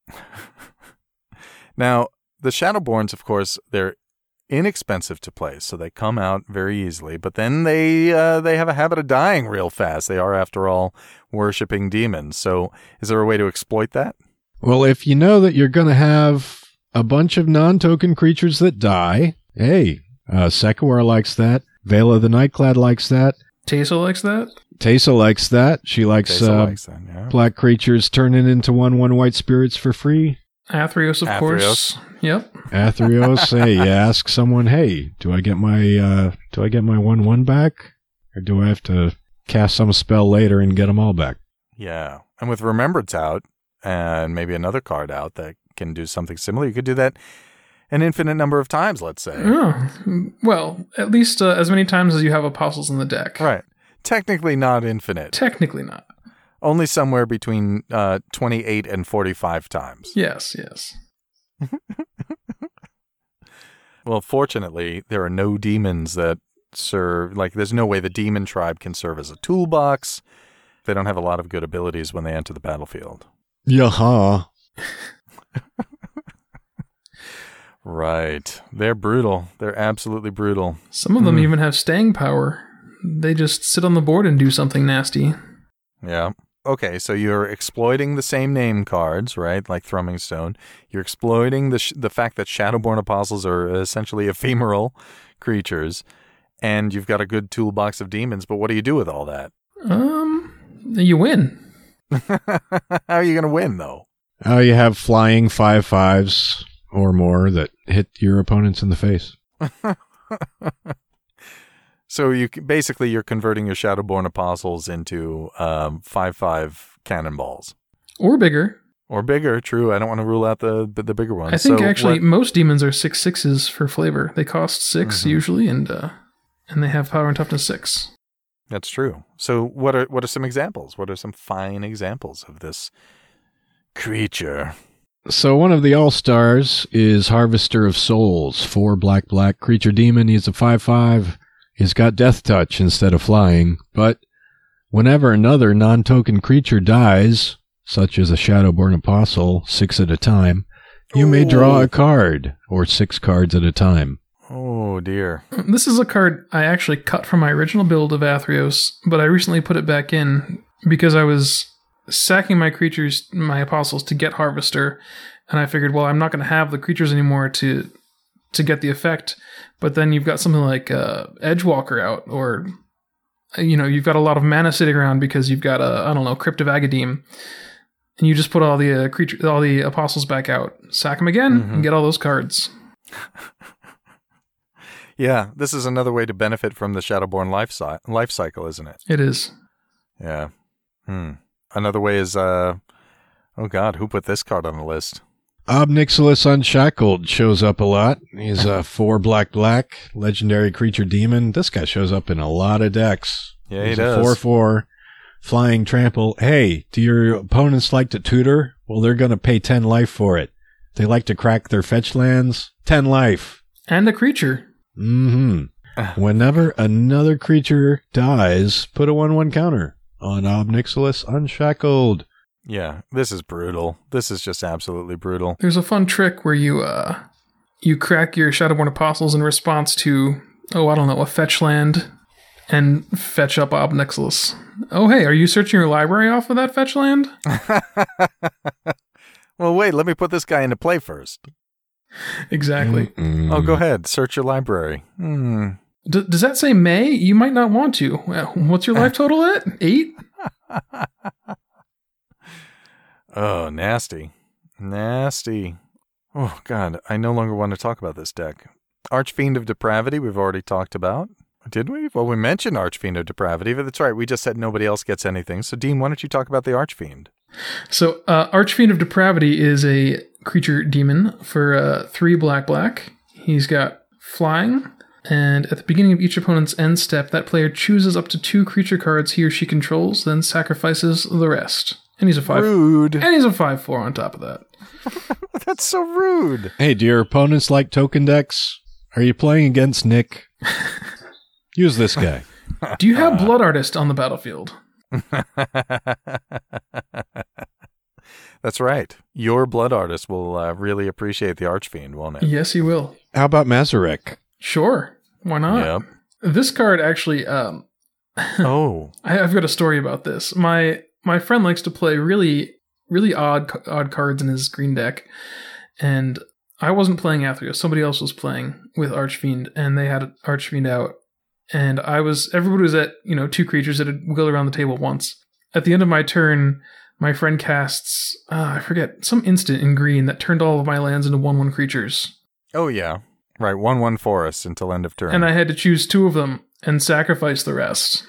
Now, the Shadowborns, of course, they're inexpensive to play, so they come out very easily, but then they uh, they have a habit of dying real fast. They are, after all, worshipping demons. So is there a way to exploit that? Well, if you know that you're going to have a bunch of non-token creatures that die, hey, uh, Sekawar likes that. Vela the Nightclad likes that. Teysa likes that? Teysa likes that. She likes, Teysa uh, likes that, yeah. black creatures turning into one one white spirits for free. Athreos, of Athreos. course. Yep. Athreos, hey, you ask someone, hey, do I get my uh, do I get my one one back, or do I have to cast some spell later and get them all back? Yeah, and with Remembrance out, and maybe another card out that can do something similar, you could do that an infinite number of times, let's say. Oh, well, at least uh, as many times as you have apostles in the deck. Right. Technically not infinite. Technically not. Only somewhere between uh, twenty-eight and forty-five times. Yes, yes. Well, fortunately, there are no demons that serve, like, there's no way the demon tribe can serve as a toolbox. They don't have a lot of good abilities when they enter the battlefield. Yaha. Right. They're brutal. They're absolutely brutal. Some of them Hmm. even have staying power. They just sit on the board and do something nasty. Yeah. Okay, so you're exploiting the same name cards, right? Like Thrumming Stone. You're exploiting the sh- the fact that Shadowborn Apostles are essentially ephemeral creatures, and you've got a good toolbox of demons, but what do you do with all that? Um, you win. How are you going to win, though? Oh, you have flying five fives or more that hit your opponents in the face. So you c- basically you're converting your Shadowborn Apostles into um, five five cannonballs. Or bigger. Or bigger, true. I don't want to rule out the the bigger ones. I think so actually what, most demons are six sixes for flavor. They cost six Mm-hmm. usually, and uh, and they have power and toughness six. that's true. So what are what are some examples? What are some fine examples of this creature? So one of the all-stars is Harvester of Souls. Four black, black creature demon. He's a five five. He's got Death Touch instead of flying. But whenever another non-token creature dies, such as a Shadowborn Apostle, six at a time, you may draw a card, or six cards at a time. Oh, dear. This is a card I actually cut from my original build of Athreos, but I recently put it back in because I was sacking my creatures, my apostles, to get Harvester, and I figured, well, I'm not going to have the creatures anymore to to get the effect, but then you've got something like uh, Edgewalker out, or, you know, you've got a lot of mana sitting around because you've got, a, I don't know, Crypt of Agadim, and you just put all the uh, creature, all the apostles back out, sack them again, Mm-hmm. and get all those cards. Yeah, this is another way to benefit from the Shadowborn life, ci- life cycle, isn't it? It is. Yeah. Hmm. Another way is, uh, oh God, who put this card on the list? Obnixilis Unshackled shows up a lot. He's a four black black legendary creature demon. This guy shows up in a lot of decks. Yeah, he He's does. a four four flying trample. Hey, do your opponents like to tutor? Well, they're going to pay ten life for it. They like to crack their fetch lands? ten life. And a creature. Mm-hmm. Whenever another creature dies, put a one one counter on Obnixilis Unshackled. Yeah, this is brutal. This is just absolutely brutal. There's a fun trick where you uh you crack your Shadowborn Apostles in response to, oh, I don't know, a fetch land, and fetch up Obnixilis. Oh, hey, are you searching your library off of that fetch land? Well, wait, let me put this guy into play first. Exactly. Mm-mm. Oh, go ahead. Search your library. Hmm. D- does that say May? You might not want to. Well, what's your life total at? Eight? Oh, nasty. Nasty. Oh, God. I no longer want to talk about this deck. Archfiend of Depravity, we've already talked about. Did we? Well, we mentioned Archfiend of Depravity, but that's right. We just said nobody else gets anything. So, Dean, why don't you talk about the Archfiend? So, uh, Archfiend of Depravity is a creature demon for uh, three black black. He's got flying, and at the beginning of each opponent's end step, that player chooses up to two creature cards he or she controls, then sacrifices the rest. And he's a five. Rude. And he's a five four on top of that. That's so rude. Hey, do your opponents like token decks? Are you playing against Nick? Use this guy. Do you have Blood Artist on the battlefield? That's right. Your Blood Artist will uh, really appreciate the Archfiend, won't it? Yes, he will. How about Mazarek? Sure. Why not? Yep. This card actually, um, Oh. I, I've got a story about this. My my friend likes to play really, really odd odd cards in his green deck, and I wasn't playing Athreos. Somebody else was playing with Archfiend, and they had Archfiend out, and I was everybody was at you know two creatures that had wiggled around the table once. At the end of my turn, my friend casts uh, I forget some instant in green that turned all of my lands into one one creatures, Oh, yeah. Right. one one forest until end of turn. and I had to choose two of them and sacrifice the rest.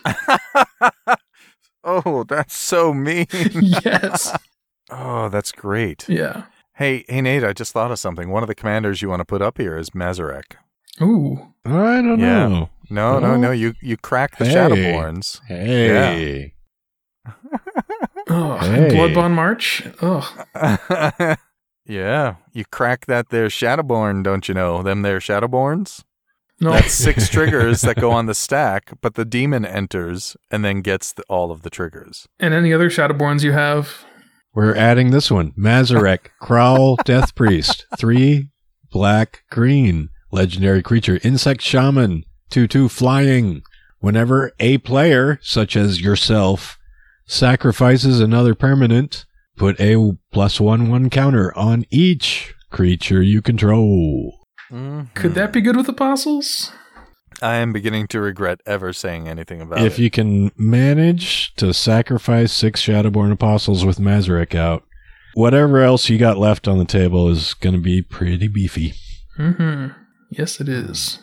Oh, that's so mean. Yes. Oh, that's great. Yeah. Hey, hey, Nate, I just thought of something. One of the commanders you want to put up here is Mazarek. Ooh. I don't Yeah. know. No, no, Oh. no. You you crack the Hey. Shadowborns. Hey. Oh, Hey. Bloodbond March. Oh, Yeah. You crack that there Shadowborn, don't you know? Them there Shadowborns? no. That's six triggers that go on the stack, but the demon enters and then gets the, all of the triggers. And any other Shadowborns you have? We're adding this one. Mazarek, Crowl, Death Priest. Three, black, green. Legendary creature, Insect Shaman. Two, two, flying. Whenever a player, such as yourself, sacrifices another permanent, put a plus one, one counter on each creature you control. Mhm. Could that be good with Apostles? I am beginning to regret ever saying anything about If it. you can manage to sacrifice six Shadowborn Apostles with Mazarek out, whatever else you got left on the table is going to be pretty beefy. Mm-hmm. Yes, it is.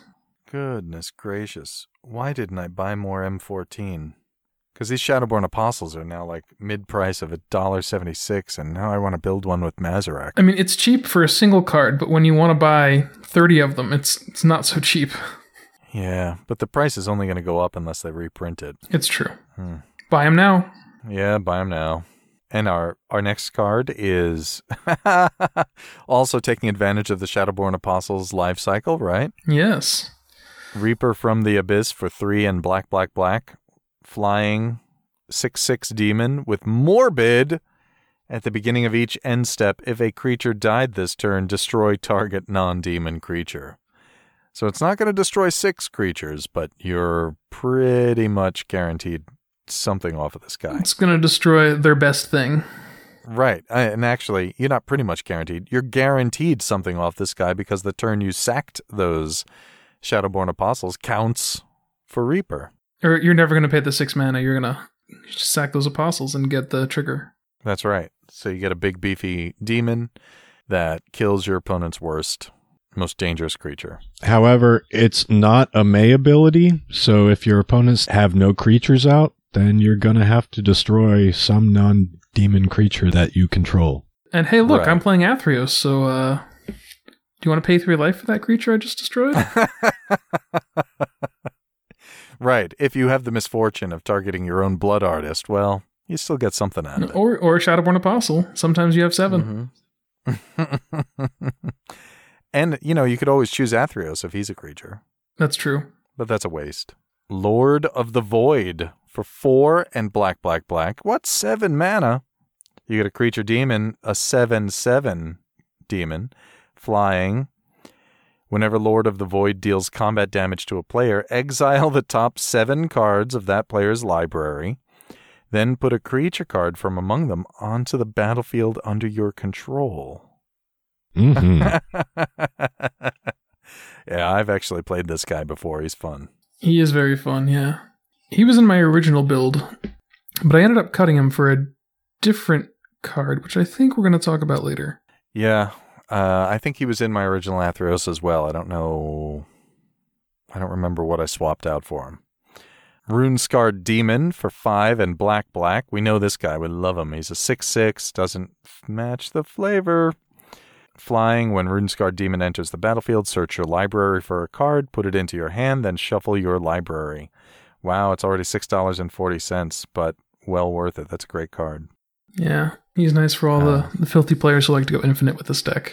Goodness gracious. Why didn't I buy more M fourteen? Because these Shadowborn Apostles are now like mid-price of one dollar seventy-six, and now I want to build one with Mazarak. I mean, it's cheap for a single card, but when you want to buy thirty of them, it's it's not so cheap. Yeah, but the price is only going to go up unless they reprint it. It's true. Hmm. Buy them now. Yeah, buy them now. And our, our next card is also taking advantage of the Shadowborn Apostles life cycle, right? Yes. Reaper from the Abyss for three and black, black, black. Flying six six demon with Morbid at the beginning of each end step. If a creature died this turn, destroy target non-demon creature. So it's not going to destroy six creatures, but you're pretty much guaranteed something off of this guy. It's going to destroy their best thing. Right. And actually, you're not pretty much guaranteed. You're guaranteed something off this guy because the turn you sacked those Shadowborn Apostles counts for Reaper. Or you're never going to pay the six mana. You're going to sack those Apostles and get the trigger. That's right. So you get a big beefy demon that kills your opponent's worst, most dangerous creature. However, it's not a May ability, so if your opponents have no creatures out, then you're going to have to destroy some non-demon creature that you control. And hey, look, Right. I'm playing Athreos, so uh, do you want to pay three life for that creature I just destroyed? Right. If you have the misfortune of targeting your own Blood Artist, well, you still get something out of it. or or Shadowborn Apostle. Sometimes you have seven. Mm-hmm. And, you know, you could always choose Athreos if he's a creature, That's true. but that's a waste. Lord of the Void for four and black, black, black. What? Seven mana? You get a creature demon, a seven seven demon, flying. Whenever Lord of the Void deals combat damage to a player, exile the top seven cards of that player's library. Then put a creature card from among them onto the battlefield under your control. Mm-hmm. Yeah, I've actually played this guy before. He's fun. He is very fun, yeah. He was in my original build, but I ended up cutting him for a different card, which I think we're going to talk about later. Yeah, uh, I think he was in my original Athreos as well. I don't know. I don't remember what I swapped out for him. Rune-Scarred Demon for five and black, black. We know this guy. We love him. He's a six six. Doesn't match the flavor. Flying, when Rune-Scarred Demon enters the battlefield, search your library for a card, put it into your hand, then shuffle your library. Wow, it's already six dollars and forty cents, but well worth it. That's a great card. Yeah, he's nice for all Uh, the, the filthy players who like to go infinite with this deck.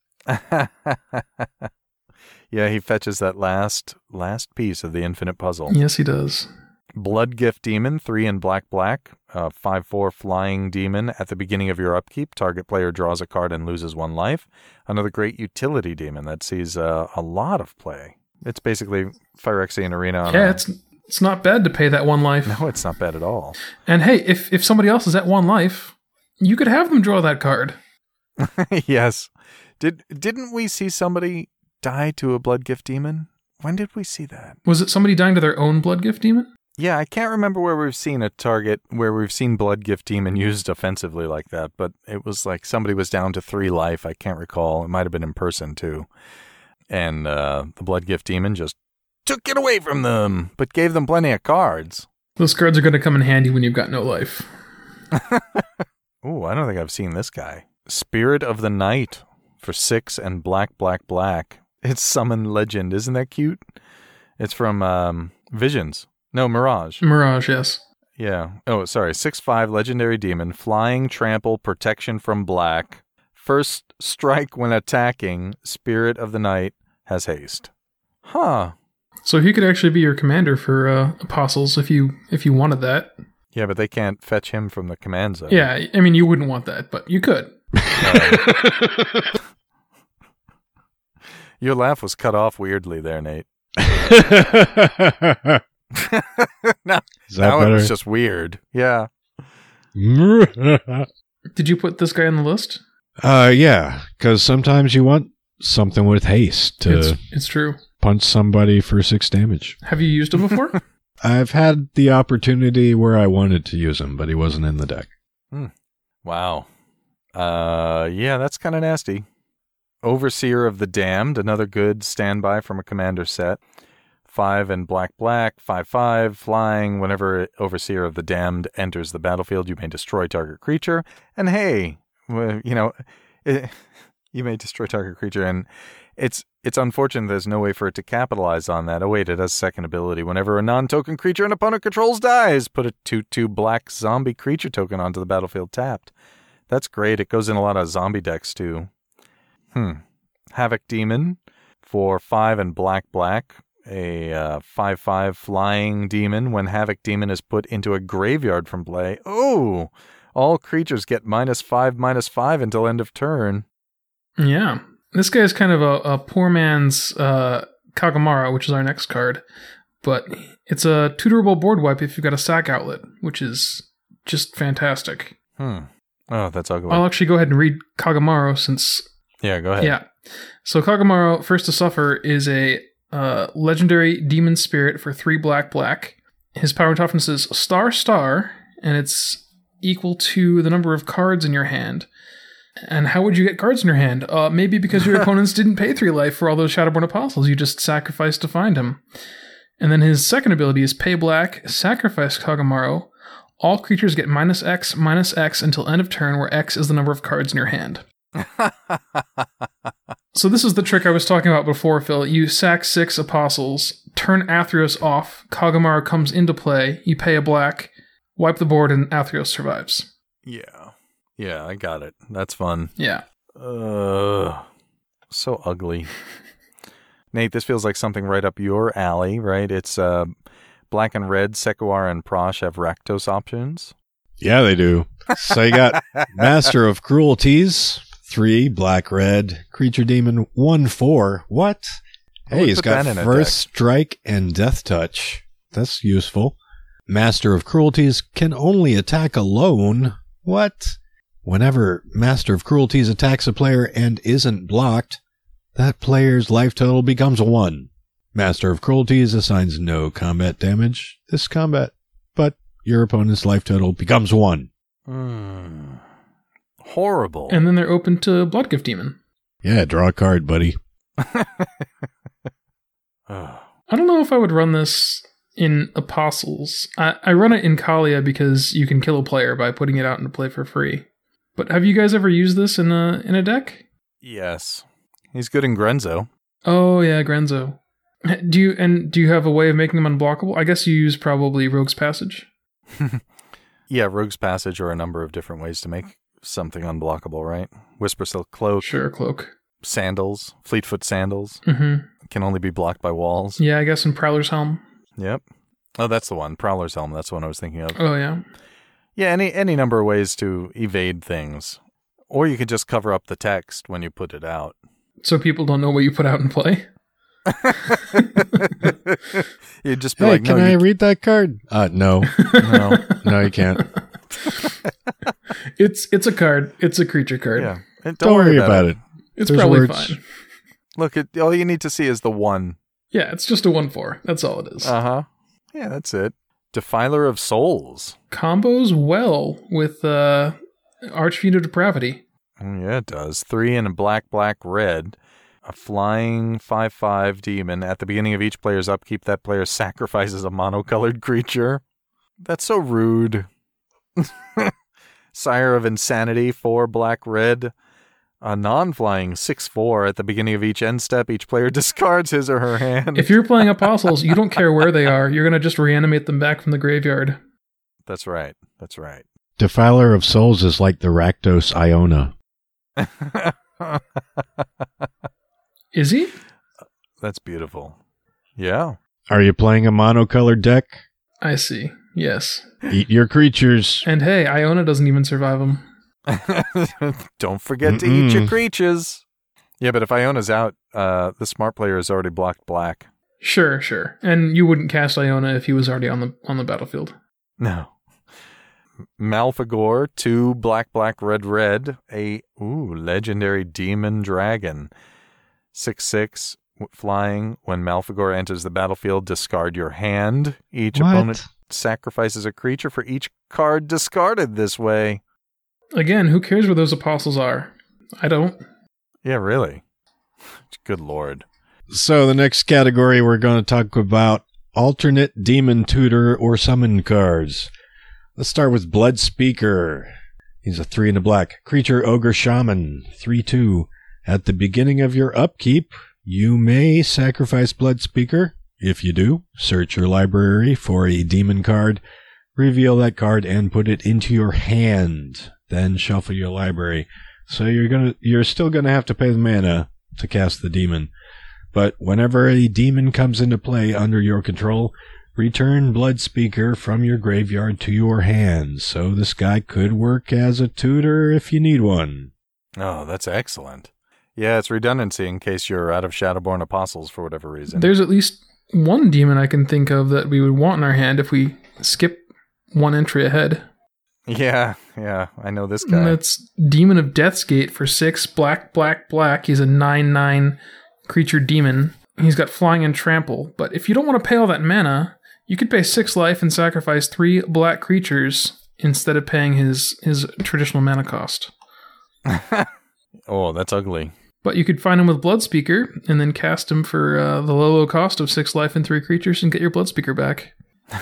Yeah, he fetches that last last piece of the infinite puzzle. Yes, he does. Blood Gift Demon, three in black, black, uh, five four flying demon. At the beginning of your upkeep, target player draws a card and loses one life. Another great utility demon that sees uh, a lot of play. It's basically Phyrexian Arena. On Yeah, a- it's it's not bad to pay that one life. No, it's not bad at all. And hey, if, if somebody else is at one life, you could have them draw that card. Yes. Did, didn't we see somebody die to a Blood Gift Demon? When did we see that? Was it somebody dying to their own Blood Gift Demon? Yeah, I can't remember where we've seen a target where we've seen Blood Gift Demon used offensively like that, but it was like somebody was down to three life. I can't recall. It might have been in person too. And uh, the Blood Gift Demon just took it away from them, but gave them plenty of cards. Those cards are going to come in handy when you've got no life. Ooh, I don't think I've seen this guy. Spirit of the Night for six and black, black, black. It's Summon Legend. Isn't that cute? It's from um, Visions. No, Mirage. Mirage, yes. Yeah. Oh, sorry. six five Legendary Demon. Flying, Trample, Protection from Black. First strike when attacking. Spirit of the Night has haste. Huh. So he could actually be your commander for uh, Apostles if you if you wanted that. Yeah, but they can't fetch him from the command zone. Yeah, I mean, you wouldn't want that, but you could. Your laugh was cut off weirdly there, Nate. now Is that now it better? was just weird. Yeah. Did you put this guy on the list? uh, yeah, because sometimes you want something with haste to It's, it's true. punch somebody for six damage. Have you used him before? I've had the opportunity where I wanted to use him, but he wasn't in the deck. Wow. Uh, yeah, that's kind of nasty. Overseer of the Damned, another good standby from a commander set. five and black, black, five, five, flying. Whenever Overseer of the Damned enters the battlefield, you may destroy target creature. And hey, well, you know, it, you may destroy target creature, and it's it's unfortunate there's no way for it to capitalize on that. Oh wait, it has second ability. Whenever a non-token creature an opponent controls dies, put a two two black zombie creature token onto the battlefield tapped. That's great. It goes in a lot of zombie decks too. Hmm. Havoc Demon for five and black black. A uh, five five flying demon. When Havoc Demon is put into a graveyard from play, oh, all creatures get minus five, minus five until end of turn. Yeah. This guy is kind of a, a poor man's uh, Kagomaro, which is our next card. But it's a tutorable board wipe if you've got a sack outlet, which is just fantastic. Hmm. Oh, that's ugly. I'll actually go ahead and read Kagomaro since... Yeah, go ahead. Yeah. So Kagomaro, First to Suffer, is a uh, legendary demon spirit for three black black. His power and toughness is star star, and it's equal to the number of cards in your hand. And how would you get cards in your hand? Uh, maybe because your opponents didn't pay three life for all those Shadowborn Apostles. You just sacrificed to find him. And then his second ability is pay black, sacrifice Kagomaro. All creatures get minus X, minus X until end of turn, where X is the number of cards in your hand. So this is the trick I was talking about before, Phil. You sack six Apostles, turn Athreos off, Kagomaro comes into play, you pay a black, wipe the board, and Athreos survives. Yeah. Yeah, I got it. That's fun. Yeah. Uh, so ugly. Nate, this feels like something right up your alley, right? It's uh, black and red, Sekuar and Prosh have Rakdos options. Yeah, they do. So you got Master of Cruelties, three, black, red, creature demon, one, four. What? Hey, he's got First Strike and Death Touch. That's useful. Master of Cruelties can only attack alone. What? Whenever Master of Cruelties attacks a player and isn't blocked, that player's life total becomes one. Master of Cruelties assigns no combat damage this combat, but your opponent's life total becomes one. Mm. Horrible. And then they're open to Bloodgift Demon. Yeah, draw a card, buddy. I don't know if I would run this in Apostles. I, I run it in Kaalia because you can kill a player by putting it out into play for free. But have you guys ever used this in a in a deck? Yes. He's good in Grenzo. Oh yeah, Grenzo. Do you and do you have a way of making them unblockable? I guess you use probably Rogue's Passage. Yeah, Rogue's Passage or a number of different ways to make something unblockable, right? Whisper Silk Cloak. Sure, Cloak. Sandals. Fleetfoot Sandals. Mm-hmm. Can only be blocked by walls. Yeah, I guess in Prowler's Helm. Yep. Oh, that's the one. Prowler's Helm. That's the one I was thinking of. Oh, yeah. Yeah, any any number of ways to evade things. Or you could just cover up the text when you put it out. So people don't know what you put out in play? You'd just be hey, like, no, can I you... read that card? Uh, no. no. No, you can't. It's it's a card. It's a creature card. Yeah. Don't, Don't worry about, about it. it. It's There's probably words. fine. Look, it, all you need to see is the one. Yeah, it's just a one four. That's all it is. Uh-huh. Yeah, that's it. Defiler of Souls. Combos well with uh, Archfiend of Depravity. Yeah, it does. Three and a black, black, red. A flying five five demon. At the beginning of each player's upkeep, that player sacrifices a monocolored creature. That's so rude. Sire of Insanity, four, black, red. A non-flying six four. At the beginning of each end step, each player discards his or her hand. If you're playing Apostles, you don't care where they are. You're going to just reanimate them back from the graveyard. That's right. That's right. Defiler of Souls is like the Rakdos Iona. Is he? That's beautiful. Yeah. Are you playing a monocolored deck? I see. Yes. Eat your creatures. And hey, Iona doesn't even survive them. Don't forget Mm-mm. to eat your creatures. Yeah, but if Iona's out, uh, the smart player has already blocked black. Sure, sure. And you wouldn't cast Iona if he was already on the on the battlefield. No. Malfagor, two black, black, red, red. A ooh legendary demon dragon. Six six flying. When Malfagor enters the battlefield, discard your hand. Each What? opponent sacrifices a creature for each card discarded this way. Again, who cares where those Apostles are? I don't. Yeah, really. Good lord. So the next category we're going to talk about alternate demon tutor or summon cards. Let's start with Blood Speaker. He's a three in the black. Creature Ogre Shaman, three two. At the beginning of your upkeep, you may sacrifice Blood Speaker. If you do, search your library for a demon card, reveal that card, and put it into your hand. Then shuffle your library. So you're gonna, you're still gonna have to pay the mana to cast the demon. But whenever a demon comes into play under your control, return Blood Speaker from your graveyard to your hand. So this guy could work as a tutor if you need one. Oh, that's excellent. Yeah, it's redundancy in case you're out of Shadowborn Apostles for whatever reason. There's at least one demon I can think of that we would want in our hand if we skip one entry ahead. Yeah, yeah, I know this guy. And that's Demon of Death's Gate for six, black, black, black. He's a nine nine creature demon. He's got flying and trample. But if you don't want to pay all that mana, you could pay six life and sacrifice three black creatures instead of paying his, his traditional mana cost. Oh, that's ugly. But you could find him with Bloodspeaker and then cast him for uh, the low, low cost of six life and three creatures and get your Bloodspeaker back.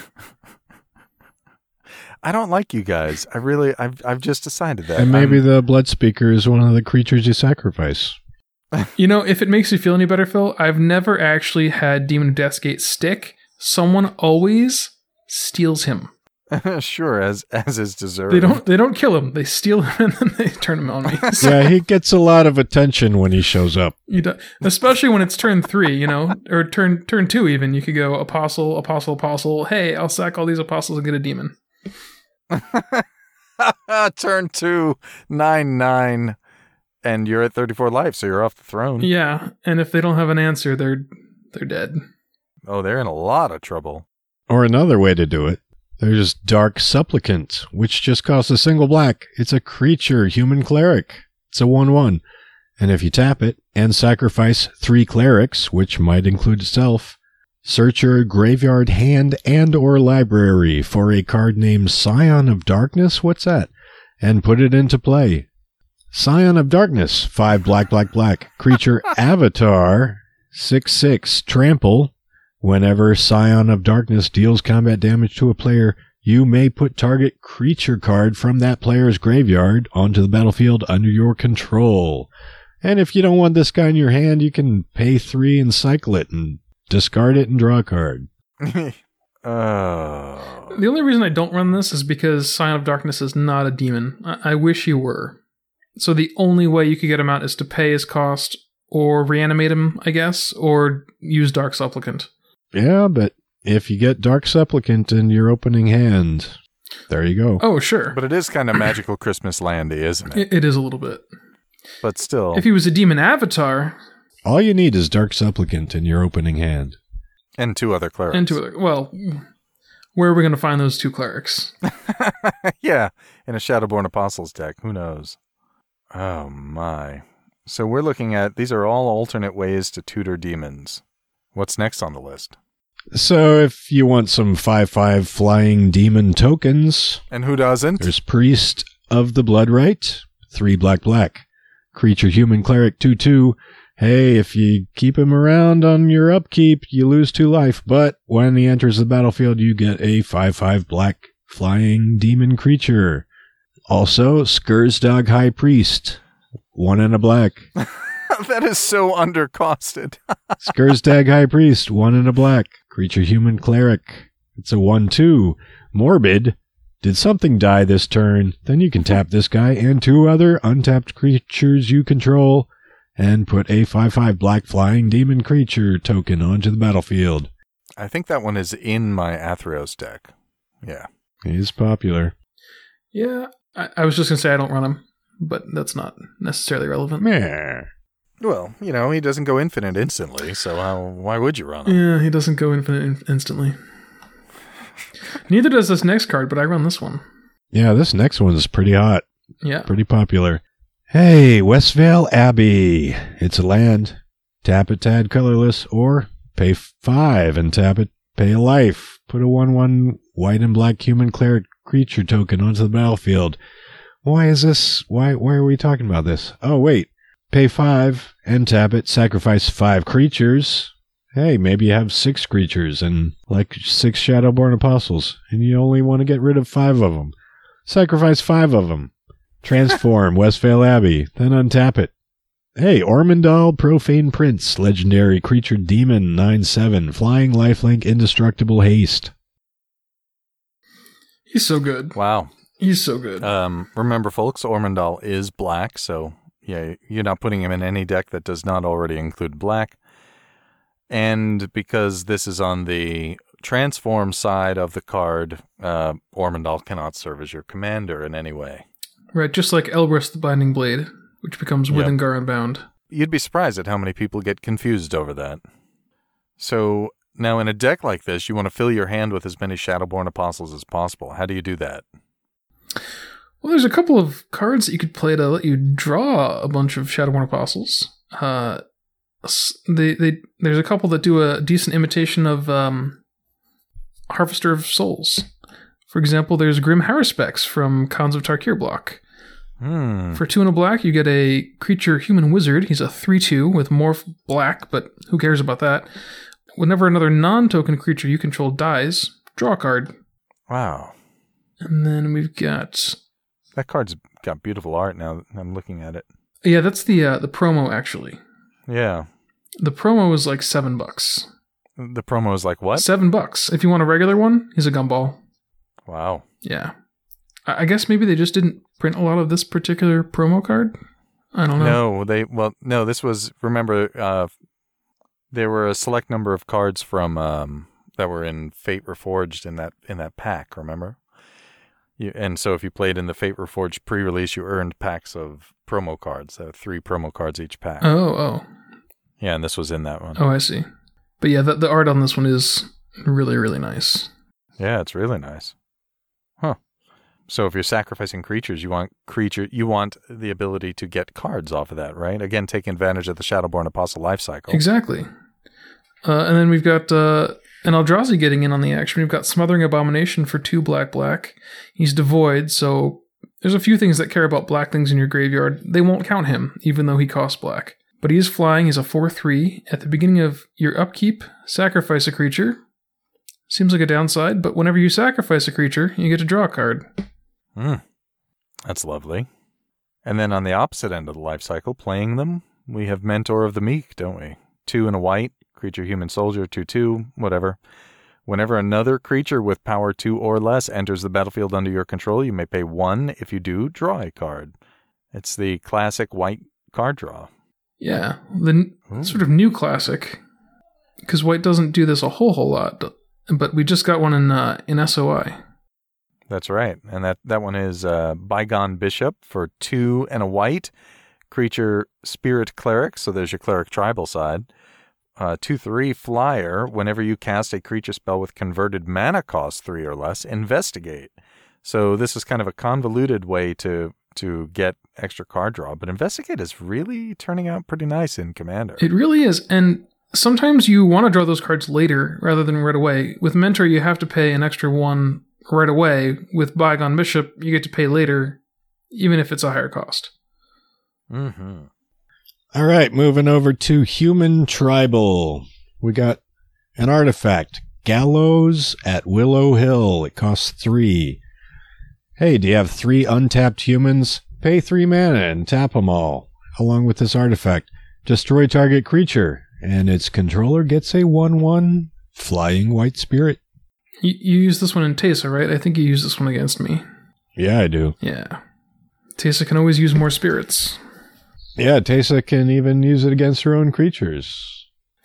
I don't like you guys. I really, I've, I've just decided that. And maybe I'm, the Blood Speaker is one of the creatures you sacrifice. You know, if it makes you feel any better, Phil, I've never actually had Demon of Death's Gate stick. Someone always steals him. Sure, as as is deserved. They don't they don't kill him. They steal him and then they turn him on me. So, Yeah, he gets a lot of attention when he shows up. you do, especially when it's turn three, you know, or turn turn two even. You could go apostle, apostle, apostle. Hey, I'll sack all these apostles and get a demon. Turn two, nine nine, and you're at thirty-four life, so you're off the throne. Yeah, and if they don't have an answer, they're they're dead. Oh, they're in a lot of trouble. Or another way to do it, there's Dark Supplicant, which just costs a single black. It's a creature, human cleric. It's a one one. And if you tap it and sacrifice three clerics, which might include itself, search your graveyard, hand, and or library for a card named Scion of Darkness. What's that? And put it into play. Scion of Darkness, five black, black, black. Creature Avatar, six six, trample. Whenever Scion of Darkness deals combat damage to a player, you may put target creature card from that player's graveyard onto the battlefield under your control. And if you don't want this guy in your hand, you can pay three and cycle it and discard it and draw a card. Oh. The only reason I don't run this is because Scion of Darkness is not a demon. I, I wish he were. So the only way you could get him out is to pay his cost or reanimate him, I guess, or use Dark Supplicant. Yeah, but if you get Dark Supplicant in your opening hand, there you go. Oh, sure. But it is kind of magical Christmas landy, isn't it? It, it is a little bit. But still. If he was a demon avatar... All you need is Dark Supplicant in your opening hand. And two other clerics. And two other... Well, where are we going to find those two clerics? Yeah, in a Shadowborn Apostles deck. Who knows? Oh, my. So we're looking at... These are all alternate ways to tutor demons. What's next on the list? So if you want some five five flying demon tokens... And who doesn't? There's Priest of the Bloodright, three black black. Creature human cleric two two. Hey, if you keep him around on your upkeep, you lose two life, but when he enters the battlefield, you get a five five black flying demon creature. Also, Skursdag High Priest, one and a black. That is so undercosted. Skursdag High Priest, one and a black. Creature human cleric. It's a one two. Morbid. Did something die this turn? Then you can tap this guy and two other untapped creatures you control and put a five five black flying demon creature token onto the battlefield. I think that one is in my Athreos deck. Yeah. He's popular. Yeah, I, I was just going to say I don't run him, but that's not necessarily relevant. Meh. Well, you know, he doesn't go infinite instantly, so how, why would you run him? Yeah, he doesn't go infinite in- instantly. Neither does this next card, but I run this one. Yeah, this next one is pretty hot. Yeah. Pretty popular. Hey, Westvale Abbey. It's a land. Tap it to add colorless, or pay five and tap it, pay a life. Put a one one white and black human cleric creature token onto the battlefield. Why is this? Why, why are we talking about this? Oh, wait. Pay five and tap it. Sacrifice five creatures. Hey, maybe you have six creatures and like six Shadowborn Apostles, and you only want to get rid of five of them. Sacrifice five of them. Transform Westvale Abbey, then untap it. Hey, Ormondal Profane Prince, legendary creature demon, nine seven, flying lifelink, indestructible haste. He's so good. Wow. He's so good. Um, remember, folks, Ormondal is black, so yeah, you're not putting him in any deck that does not already include black. And because this is on the transform side of the card, uh, Ormondal cannot serve as your commander in any way. Right, just like Elbrus the Binding Blade, which becomes Yep. Withengar Unbound. You'd be surprised at how many people get confused over that. So now in a deck like this, you want to fill your hand with as many Shadowborn Apostles as possible. How do you do that? Well, there's a couple of cards that you could play to let you draw a bunch of Shadowborn Apostles. Uh, s- they, they, there's a couple that do a decent imitation of um, Harvester of Souls. For example, there's Grim Haruspex from Khans of Tarkir block. Hmm. For two and a black, you get a creature human wizard. He's a three two with morph black, but who cares about that? Whenever another non-token creature you control dies, draw a card. Wow. And then we've got... That card's got beautiful art now that I'm looking at it. Yeah, that's the uh, the promo, actually. Yeah. The promo is like seven bucks. The promo is like what? Seven bucks. If you want a regular one, he's a gumball. Wow. Yeah. I I guess maybe they just didn't print a lot of this particular promo card. I don't know. No, they, well, no, this was, remember, uh, there were a select number of cards from, um, that were in Fate Reforged in that, in that pack, remember? You, and so if you played in the Fate Reforged pre-release, you earned packs of promo cards, uh, three promo cards each pack. Oh, oh. Yeah, and this was in that one. Oh, I see. But yeah, the, the art on this one is really, really nice. Yeah, it's really nice. Huh. So if you're sacrificing creatures, you want creature, you want the ability to get cards off of that, right? Again, taking advantage of the Shadowborn Apostle life cycle. Exactly. Uh, and then we've got uh, an Eldrazi getting in on the action. We've got Smothering Abomination for two black black. He's devoid, so there's a few things that care about black things in your graveyard. They won't count him, even though he costs black. But he is flying. He's a four three. At the beginning of your upkeep, sacrifice a creature. Seems like a downside, but whenever you sacrifice a creature, you get to draw a card. Hmm. That's lovely. And then on the opposite end of the life cycle, playing them, we have Mentor of the Meek, don't we? Two and a white, creature human soldier, two two, whatever. Whenever another creature with power two or less enters the battlefield under your control, you may pay one. If you do, draw a card. It's the classic white card draw. Yeah, the n- Ooh. sort of new classic, because white doesn't do this a whole whole lot, but we just got one in uh, in S O I. That's right. And that, that one is uh, Bygone Bishop for two and a white. Creature Spirit Cleric, so there's your Cleric tribal side. Uh, two three flyer. Whenever you cast a creature spell with converted mana cost three or less, investigate. So this is kind of a convoluted way to to get extra card draw, but investigate is really turning out pretty nice in Commander. It really is, and sometimes you want to draw those cards later rather than right away. With Mentor, you have to pay an extra one right away. With Bygone Bishop, you get to pay later, even if it's a higher cost. Mm-hmm. All right, moving over to Human Tribal. We got an artifact, Gallows at Willow Hill. It costs three. Hey, do you have three untapped humans? Pay three mana and tap them all. Along with this artifact, destroy target creature, and its controller gets a one one flying white spirit. You, you use this one in Teysa, right? I think you use this one against me. Yeah, I do. Yeah. Teysa can always use more spirits. Yeah, Teysa can even use it against her own creatures.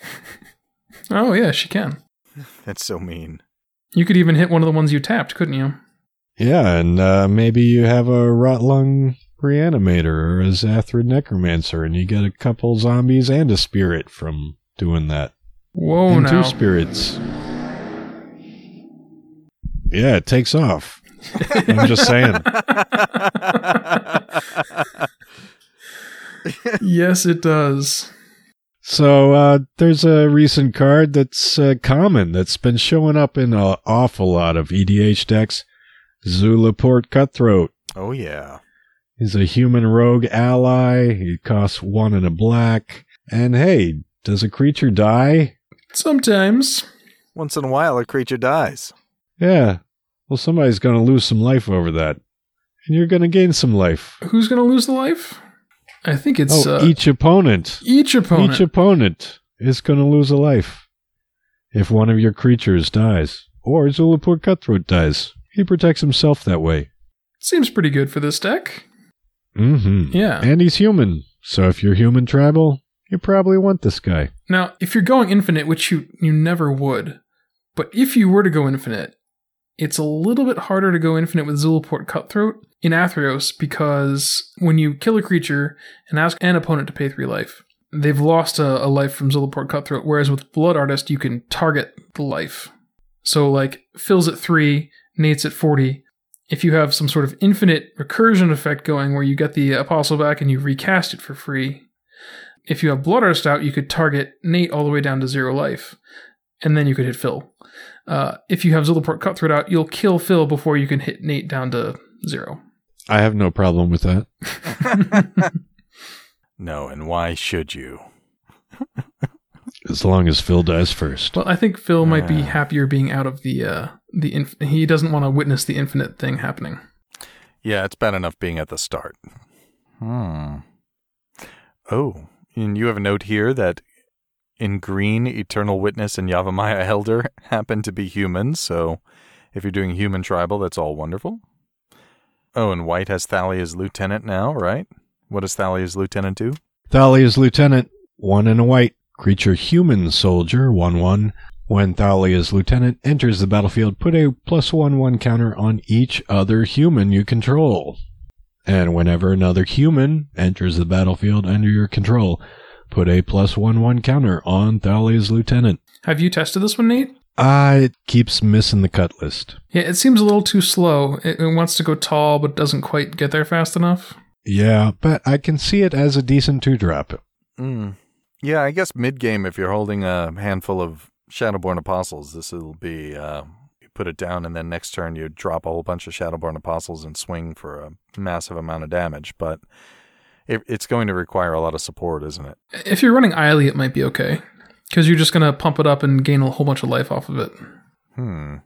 Oh, yeah, she can. That's so mean. You could even hit one of the ones you tapped, couldn't you? Yeah, and uh, maybe you have a Rotlung Reanimator or a Zathrid Necromancer, and you get a couple zombies and a spirit from doing that. Whoa, and now. two spirits. Yeah, it takes off. I'm just saying. Yes, it does. So uh, there's a recent card that's uh, common that's been showing up in an awful lot of E D H decks. Zulaport Cutthroat. Oh, yeah. He's a human rogue ally. He costs one and a black. And hey, does a creature die? Sometimes. Once in a while, a creature dies. Yeah. Well, somebody's going to lose some life over that. And you're going to gain some life. Who's going to lose the life? I think it's... Oh, uh, each opponent. Each opponent. Each opponent is going to lose a life. If one of your creatures dies, or Zulapur Cutthroat dies, he protects himself that way. Seems pretty good for this deck. Mm-hmm. Yeah. And he's human. So if you're human tribal, you probably want this guy. Now, if you're going infinite, which you, you never would, but if you were to go infinite, it's a little bit harder to go infinite with Zulaport Cutthroat in Athreos because when you kill a creature and ask an opponent to pay three life, they've lost a, a life from Zulaport Cutthroat, whereas with Blood Artist, you can target the life. So, like, Phil's at three, Nate's at forty. If you have some sort of infinite recursion effect going where you get the Apostle back and you recast it for free, if you have Blood Artist out, you could target Nate all the way down to zero life, and then you could hit Phil. Uh, if you have Zulaport Cutthroat out, you'll kill Phil before you can hit Nate down to zero. I have no problem with that. No, and why should you? As long as Phil dies first. Well, I think Phil might be Uh. happier being out of the uh, the. Inf- he doesn't want to witness the infinite thing happening. Yeah, it's bad enough being at the start. Hmm. Oh, and you have a note here that in green, Eternal Witness and Yavimaya Elder happen to be humans, so if you're doing human tribal, that's all wonderful. Oh, and white has Thalia's lieutenant now, right? What does Thalia's lieutenant do? Thalia's lieutenant, one and a white. Creature human soldier, one one. When Thalia's lieutenant enters the battlefield, put a plus one one counter on each other human you control. And whenever another human enters the battlefield under your control, put a plus one one counter on Thalia's lieutenant. Have you tested this one, Nate? Ah, it keeps missing the cut list. Yeah, it seems a little too slow. It, it wants to go tall, but doesn't quite get there fast enough. Yeah, but I can see it as a decent two-drop. Mm. Yeah, I guess mid-game, if you're holding a handful of Shadowborn Apostles, this will be, uh, you put it down, and then next turn you drop a whole bunch of Shadowborn Apostles and swing for a massive amount of damage, but it, it's going to require a lot of support, isn't it? If you're running Eily, it might be okay, because you're just going to pump it up and gain a whole bunch of life off of it. Hmm.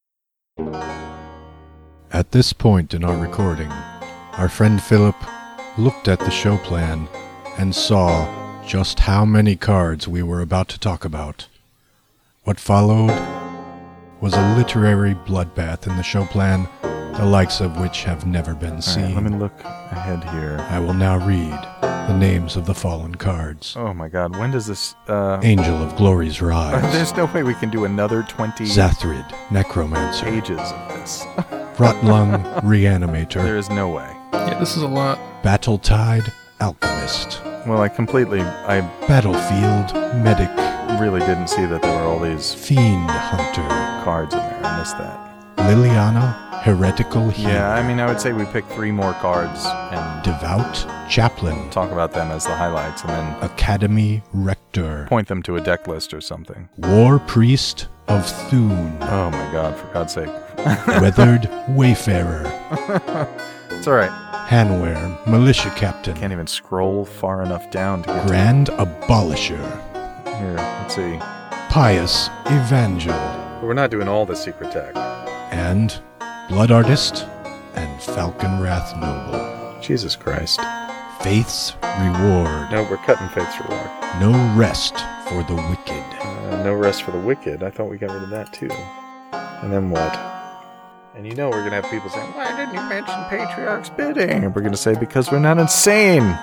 At this point in our recording, our friend Philip looked at the show plan and saw just how many cards we were about to talk about. What followed was a literary bloodbath in the show plan, the likes of which have never been seen. All right, let me look ahead here. I will now read the names of the fallen cards. Oh my god, when does this, uh... Angel of Glory's Rise. There's no way we can do another twenty Zathrid, Necromancer. pages of this. Rotlung, Reanimator. There is no way. Yeah, this is a lot. Battletide, Alchemist. Well, I completely, I Battlefield, Medic. really didn't see that there were all these Fiend Hunter. cards in there. I missed that. Liliana, Heretical Healer. Yeah, I mean, I would say we pick three more cards and Devout Chaplain. talk about them as the highlights and then Academy Rector. point them to a deck list or something. War Priest of Thune. Oh my god, for God's sake. Weathered Wayfarer. It's alright. Hanware, Militia Captain. Can't even scroll far enough down to get Grand Abolisher. to here. Let's see. Pious Evangel. But we're not doing all the secret tech. And Blood Artist and Falcon Wrath Noble. Jesus Christ. Faith's Reward. No, we're cutting Faith's Reward. No rest for the wicked. Uh, no rest for the wicked. I thought we got rid of that too. And then what? And you know we're going to have people saying, why didn't you mention Patriarch's Bidding? And we're going to say, because we're not insane.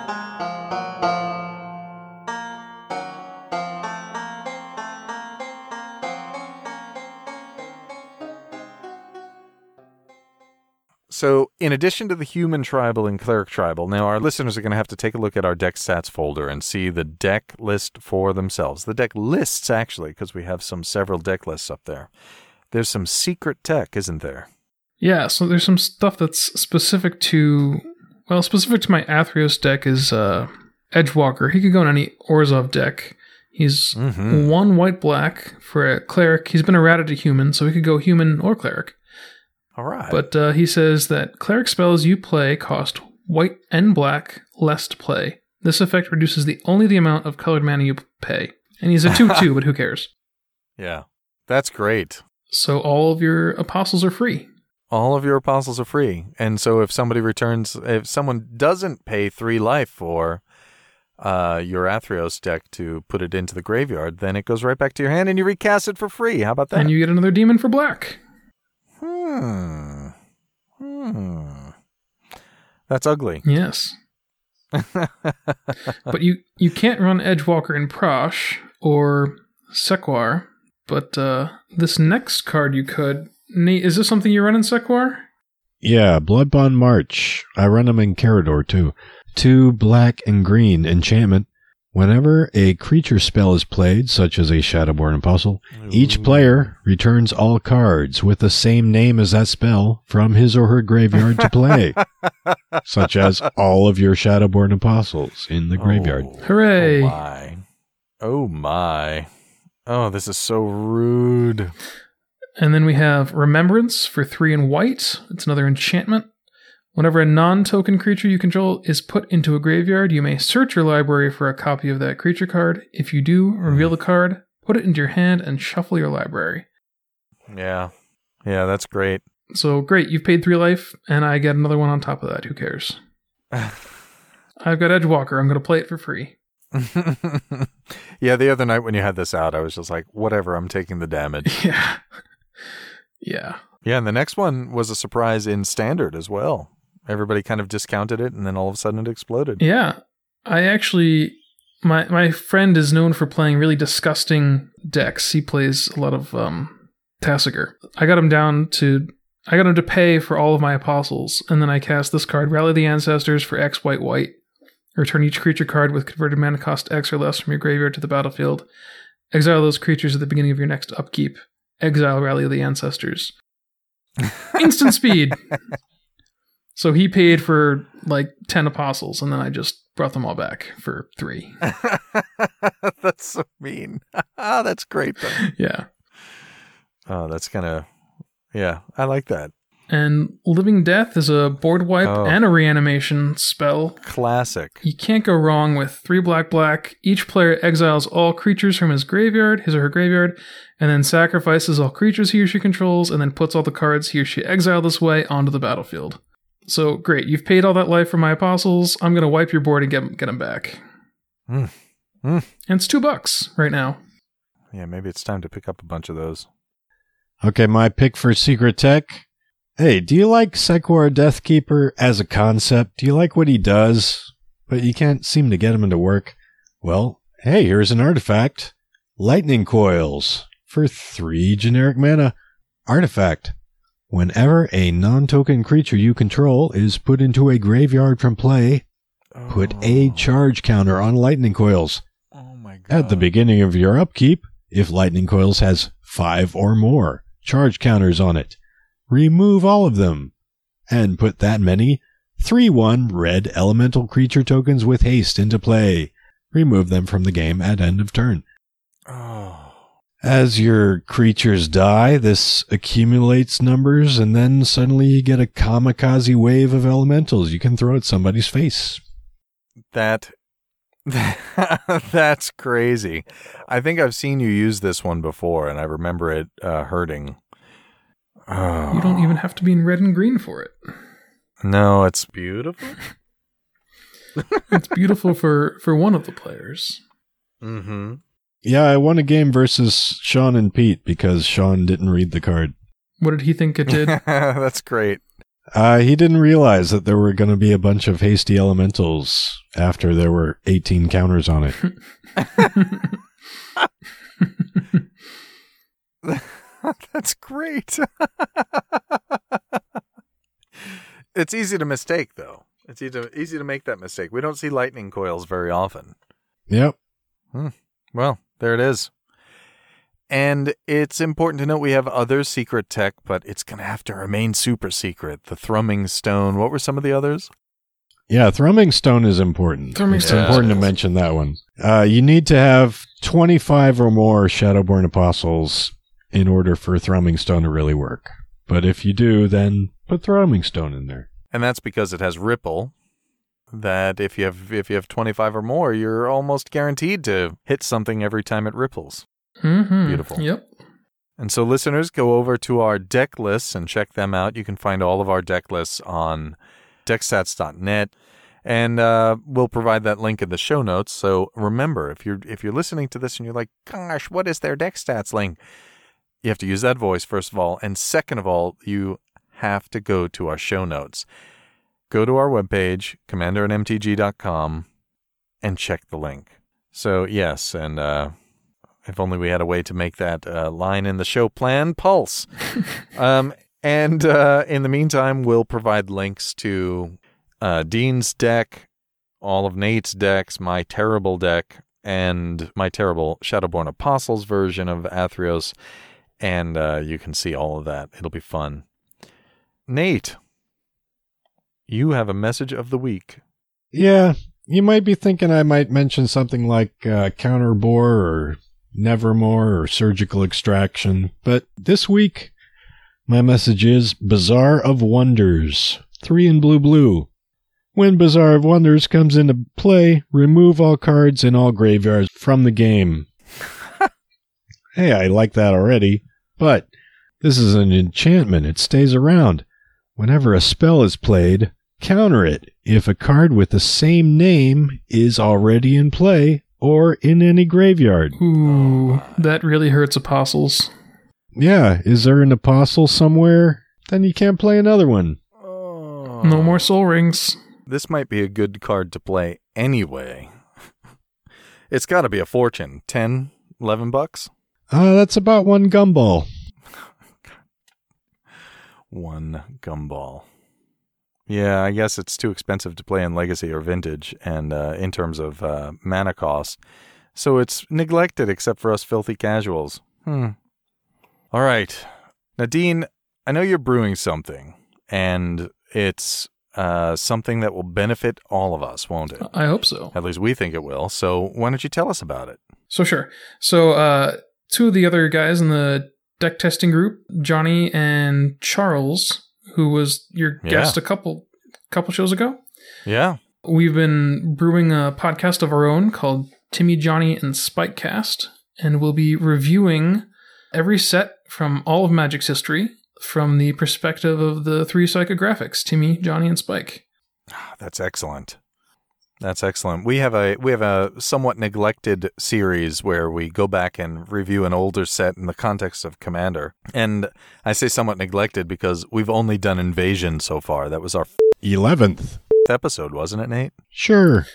So, in addition to the human tribal and cleric tribal, now our listeners are going to have to take a look at our deck stats folder and see the deck list for themselves. The deck lists, actually, because we have some several deck lists up there. There's some secret tech, isn't there? Yeah, so there's some stuff that's specific to, well, specific to my Athreos deck is uh, Edgewalker. He could go in any Orzhov deck. He's Mm-hmm. one white-black for a cleric. He's been errated to human, so he could go human or cleric. All right. But uh, he says that cleric spells you play cost white and black, less to play. This effect reduces the only the amount of colored mana you pay. And he's a two two, but who cares? Yeah, that's great. So all of your apostles are free. All of your apostles are free. And so if somebody returns, if someone doesn't pay three life for uh, your Athreos deck to put it into the graveyard, then it goes right back to your hand and you recast it for free. How about that? And you get another demon for black. Hmm. Hmm. That's ugly. Yes. But you, you can't run Edgewalker in Prosh or Sequar, but uh, this next card you could. Nate, is this something you run in Sequar? Yeah, Bloodbond March. I run them in Carador too. Two black and green enchantment. Whenever a creature spell is played, such as a Shadowborn Apostle, Ooh. Each player returns all cards with the same name as that spell from his or her graveyard to play, such as all of your Shadowborn Apostles in the graveyard. Oh, Hooray! Oh my. Oh my. Oh, this is so rude. And then we have Remembrance for three and white. It's another enchantment. Whenever a non-token creature you control is put into a graveyard, you may search your library for a copy of that creature card. If you do, reveal the card, put it into your hand, and shuffle your library. Yeah. Yeah, that's great. So, great. You've paid three life, and I get another one on top of that. Who cares? I've got Edgewalker. I'm going to play it for free. Yeah, the other night when you had this out, I was just like, whatever, I'm taking the damage. Yeah. Yeah. Yeah, and the next one was a surprise in Standard as well. Everybody kind of discounted it, and then all of a sudden it exploded. Yeah. I actually... My my friend is known for playing really disgusting decks. He plays a lot of um, Tasigur. I got him down to... I got him to pay for all of my apostles, and then I cast this card, Rally the Ancestors for X white white. Return each creature card with converted mana cost X or less from your graveyard to the battlefield. Exile those creatures at the beginning of your next upkeep. Exile Rally the Ancestors. Instant speed! So he paid for like ten apostles, and then I just brought them all back for three. That's so mean. That's great, though. Yeah. Oh, that's kind of... Yeah, I like that. And Living Death is a board wipe oh. and a reanimation spell. Classic. You can't go wrong with three black black. Each player exiles all creatures from his graveyard, his or her graveyard, and then sacrifices all creatures he or she controls, and then puts all the cards he or she exiled this way onto the battlefield. So, great. You've paid all that life for my apostles. I'm going to wipe your board and get, get them back. Mm. Mm. And it's two bucks right now. Yeah, maybe it's time to pick up a bunch of those. Okay, my pick for Secret Tech. Hey, do you like Sequar Deathkeeper as a concept? Do you like what he does, but you can't seem to get him into work? Well, hey, here's an artifact. Lightning Coils for three generic mana. Artifact. Whenever a non-token creature you control is put into a graveyard from play, oh. put a charge counter on Lightning Coils. Oh my God. At the beginning of your upkeep, if Lightning Coils has five or more charge counters on it, remove all of them, and put that many three one red elemental creature tokens with haste into play. Remove them from the game at end of turn. Oh. As your creatures die, this accumulates numbers, and then suddenly you get a kamikaze wave of elementals you can throw at somebody's face. That, that's crazy. I think I've seen you use this one before, and I remember it uh, hurting. Oh. You don't even have to be in red and green for it. No, it's beautiful. It's beautiful for, for one of the players. Mm-hmm. Yeah, I won a game versus Sean and Pete because Sean didn't read the card. What did he think it did? That's great. Uh, he didn't realize that there were going to be a bunch of hasty elementals after there were eighteen counters on it. That's great. It's easy to mistake, though. It's easy to, easy to make that mistake. We don't see lightning coils very often. Yep. Hmm. Well, there it is. And it's important to note we have other secret tech, but it's going to have to remain super secret. The Thrumming Stone. What were some of the others? Yeah, Thrumming Stone is important. Thrumming it's Stone. important to mention that one. Uh, you need to have twenty-five or more Shadowborn Apostles in order for Thrumming Stone to really work. But if you do, then put Thrumming Stone in there. And that's because it has Ripple, that if you have if you have twenty-five or more, you're almost guaranteed to hit something every time it ripples. Mm-hmm. Beautiful. Yep. And so listeners, go over to our deck lists and check them out. You can find all of our deck lists on deck stats dot net. And uh, we'll provide that link in the show notes. So remember, if you're if you're listening to this and you're like, gosh, what is their deck stats link? You have to use that voice, first of all. And second of all, you have to go to our show notes. Go to our webpage, commander and m t g dot com, and check the link. So, yes, and uh, if only we had a way to make that uh, line in the show plan pulse. um, and uh, in the meantime, we'll provide links to Uh, Dean's deck, all of Nate's decks, my terrible deck, and my terrible Shadowborn Apostles version of Athreos, and uh, you can see all of that. It'll be fun. Nate, you have a message of the week. Yeah, you might be thinking I might mention something like uh, Counterbore or Nevermore or Surgical Extraction, but this week my message is Bazaar of Wonders, three in blue blue. When Bazaar of Wonders comes into play, remove all cards in all graveyards from the game. Hey, I like that already, but this is an enchantment. It stays around. Whenever a spell is played, counter it if a card with the same name is already in play or in any graveyard. Ooh, that really hurts Apostles. Yeah, is there an Apostle somewhere? Then you can't play another one. Oh. No more Soul Rings. This might be a good card to play anyway. It's got to be a fortune. ten, eleven bucks? Uh, that's about one gumball. One gumball. Yeah, I guess it's too expensive to play in Legacy or Vintage, and uh, in terms of uh, mana cost. So it's neglected except for us filthy casuals. Hmm. All right. Nadine, I know you're brewing something, and it's uh, something that will benefit all of us, won't it? I hope so. At least we think it will. So why don't you tell us about it? So sure. So uh, two of the other guys in the deck testing group, Johnny and Charles, who was your Yeah. guest a couple couple shows ago, Yeah. we've been brewing a podcast of our own called Timmy, Johnny, and Spikecast, and we'll be reviewing every set from all of Magic's history from the perspective of the three psychographics, Timmy, Johnny, and Spike. That's excellent. That's excellent. We have a we have a somewhat neglected series where we go back and review an older set in the context of Commander. And I say somewhat neglected because we've only done Invasion so far. That was our eleventh episode, wasn't it, Nate? Sure.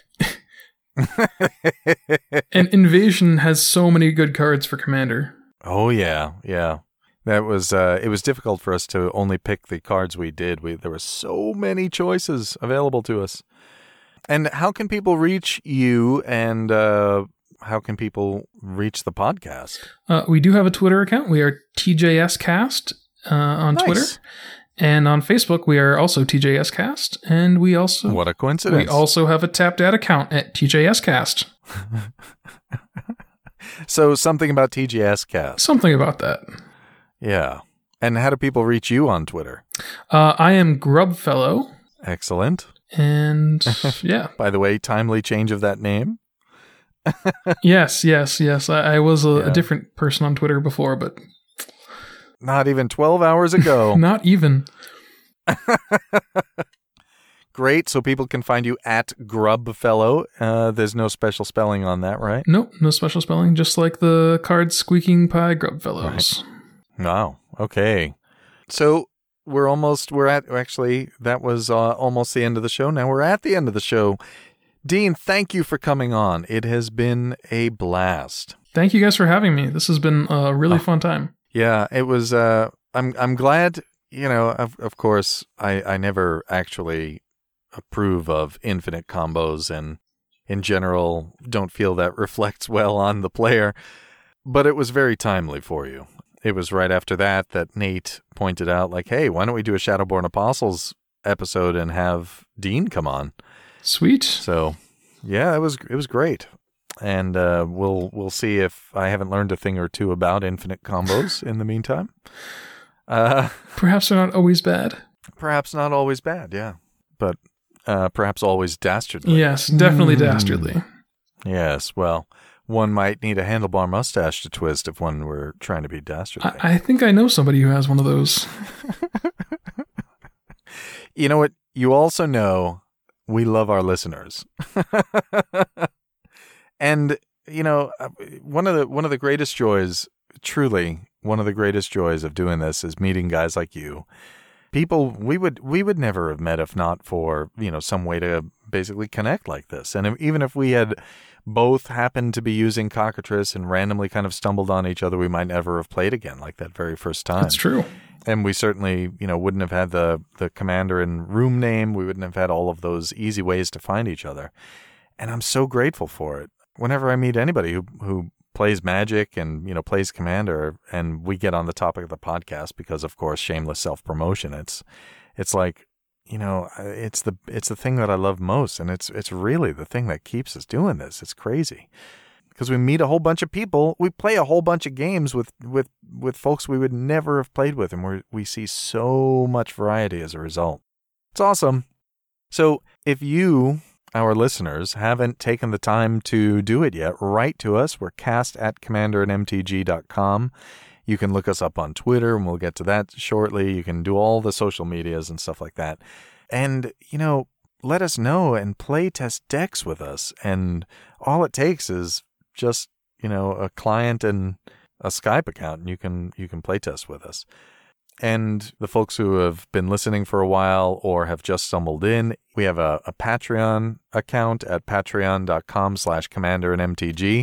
And Invasion has so many good cards for Commander. Oh yeah, yeah. That was uh, it was difficult for us to only pick the cards we did. We there were so many choices available to us. And how can people reach you, and uh, how can people reach the podcast? Uh, we do have a Twitter account. We are T J S Cast uh, on Nice. Twitter. And on Facebook, we are also T J S Cast. And we also What a coincidence. we also have a Tap Dad account at T J S Cast. So something about T G S Cast. Something about that. Yeah. And how do people reach you on Twitter? Uh, I am Grubfellow. Excellent. And yeah. By the way, timely change of that name. yes, yes, yes. I, I was a, Yeah. a different person on Twitter before, but Not even twelve hours ago. not even. Great. So people can find you at Grubfellow. Uh, there's no special spelling on that, right? Nope, no special spelling, just like the card Squeaking Pie Grubfellows. Wow. Okay. So we're almost, we're at, actually, that was uh, almost the end of the show. Now we're at the end of the show. Dean, thank you for coming on. It has been a blast. Thank you guys for having me. This has been a really Oh. fun time. Yeah, it was, uh, I'm, I'm glad, you know, of, of course, I, I never actually approve of infinite combos and in general don't feel that reflects well on the player, but it was very timely for you. It was right after that that Nate pointed out, like, hey, why don't we do a Shadowborn Apostles episode and have Dean come on? Sweet. So, yeah, it was it was great, and uh, we'll we'll see if I haven't learned a thing or two about infinite combos in the meantime. Uh, Perhaps they're not always bad. perhaps not always bad, yeah, but uh, perhaps always dastardly. Yes, definitely Mm. dastardly. Yes, well, one might need a handlebar mustache to twist if one were trying to be dastardly. I, I think I know somebody who has one of those. You know what? You also know we love our listeners. And, you know, one of the one of the greatest joys, truly, one of the greatest joys of doing this is meeting guys like you. People we would we would never have met if not for, you know, some way to basically connect like this. And if, even if we had both happened to be using Cockatrice and randomly kind of stumbled on each other, we might never have played again like that very first time. That's true. And we certainly, you know, wouldn't have had the the commander and room name. We wouldn't have had all of those easy ways to find each other. And I'm so grateful for it. Whenever I meet anybody who who plays Magic and, you know, plays Commander, and we get on the topic of the podcast because, of course, shameless self-promotion, it's it's like, you know, it's the it's the thing that I love most, and it's it's really the thing that keeps us doing this. It's crazy. Because we meet a whole bunch of people, we play a whole bunch of games with, with, with folks we would never have played with, and we we see so much variety as a result. It's awesome. So if you, our listeners, haven't taken the time to do it yet, write to us. We're cast at commander and m t g dot com. You can look us up on Twitter, and we'll get to that shortly. You can do all the social medias and stuff like that. And, you know, let us know and play test decks with us. And all it takes is just, you know, a client and a Skype account, and you can you can play test with us. And the folks who have been listening for a while or have just stumbled in, we have a, a Patreon account at patreon.com slash commander and mtg.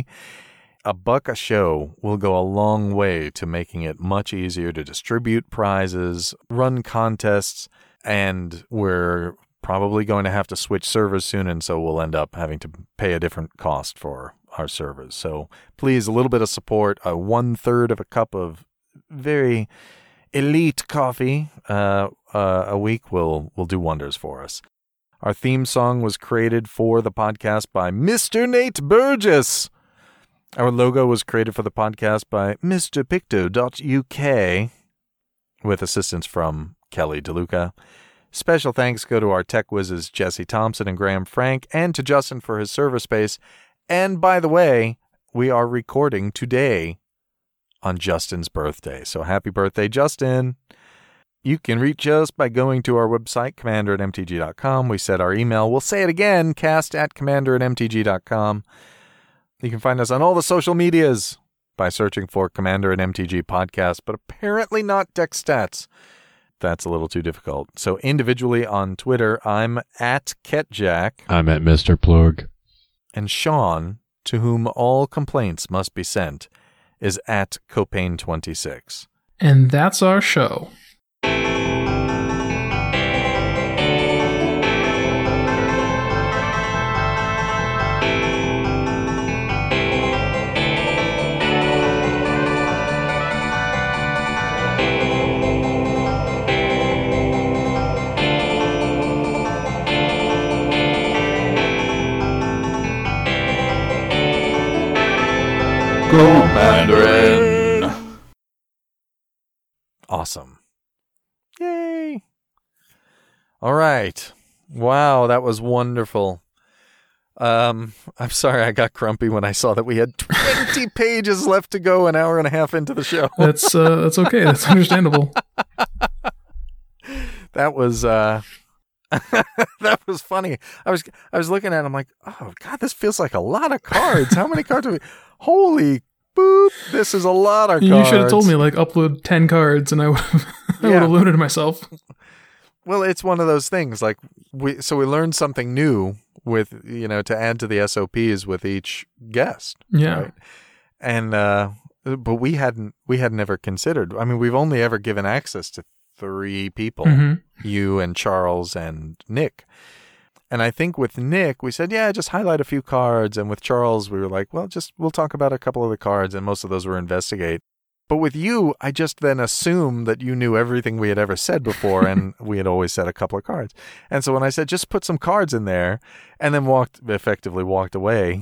A buck a show will go a long way to making it much easier to distribute prizes, run contests, and we're probably going to have to switch servers soon, and so we'll end up having to pay a different cost for our servers. So please, a little bit of support, a one-third of a cup of very elite coffee uh, uh, a week will will do wonders for us. Our theme song was created for the podcast by Mister Nate Burgess. Our logo was created for the podcast by Mister Picto dot U K with assistance from Kelly DeLuca. Special thanks go to our tech whizzes Jesse Thompson and Graham Frank, and to Justin for his server space. And by the way, we are recording today on Justin's birthday. So happy birthday, Justin. You can reach us by going to our website, commander at m t g dot com. We said our email. We'll say it again, cast at commander at m t g dot com. You can find us on all the social medias by searching for Commander and M T G Podcast, but apparently not Deck Stats. That's a little too difficult. So individually on Twitter, I'm at KetJack. I'm at Mister Plug. And Sean, to whom all complaints must be sent, is at Copain twenty-six. And that's our show. Go Mandarin! Awesome. Yay! All right. Wow, that was wonderful. Um, I'm sorry I got grumpy when I saw that we had twenty pages left to go an hour and a half into the show. That's uh, that's okay. That's understandable. That was uh that was funny. I was I was looking at it, I'm like, oh God, this feels like a lot of cards. How many cards are we? Holy boop! This is a lot of cards. You should have told me, like, upload ten cards, and I would have I Yeah. would have limited myself. Well, it's one of those things. Like we, so we learned something new with, you know, to add to the S O Ps with each guest. Yeah. Right? And uh, but we hadn't we had never considered. I mean, we've only ever given access to three people, Mhm. you and Charles and Nick. And I think with Nick, we said, yeah, just highlight a few cards. And with Charles, we were like, well, just we'll talk about a couple of the cards, and most of those were investigate. But with you, I just then assumed that you knew everything we had ever said before, and we had always said a couple of cards. And so when I said, just put some cards in there, and then walked, effectively walked away,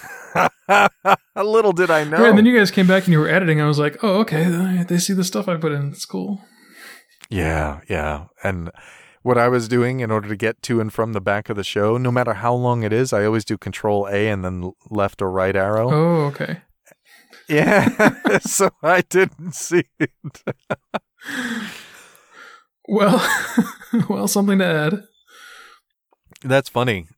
a little did I know. Right, and then you guys came back and you were editing. I was like, oh, okay, they see the stuff I put in. It's cool. Yeah, yeah. And what I was doing in order to get to and from the back of the show. No matter how long it is, I always do Control A and then left or right arrow. Oh, okay. Yeah, so I didn't see it. Well, well, something to add. That's funny.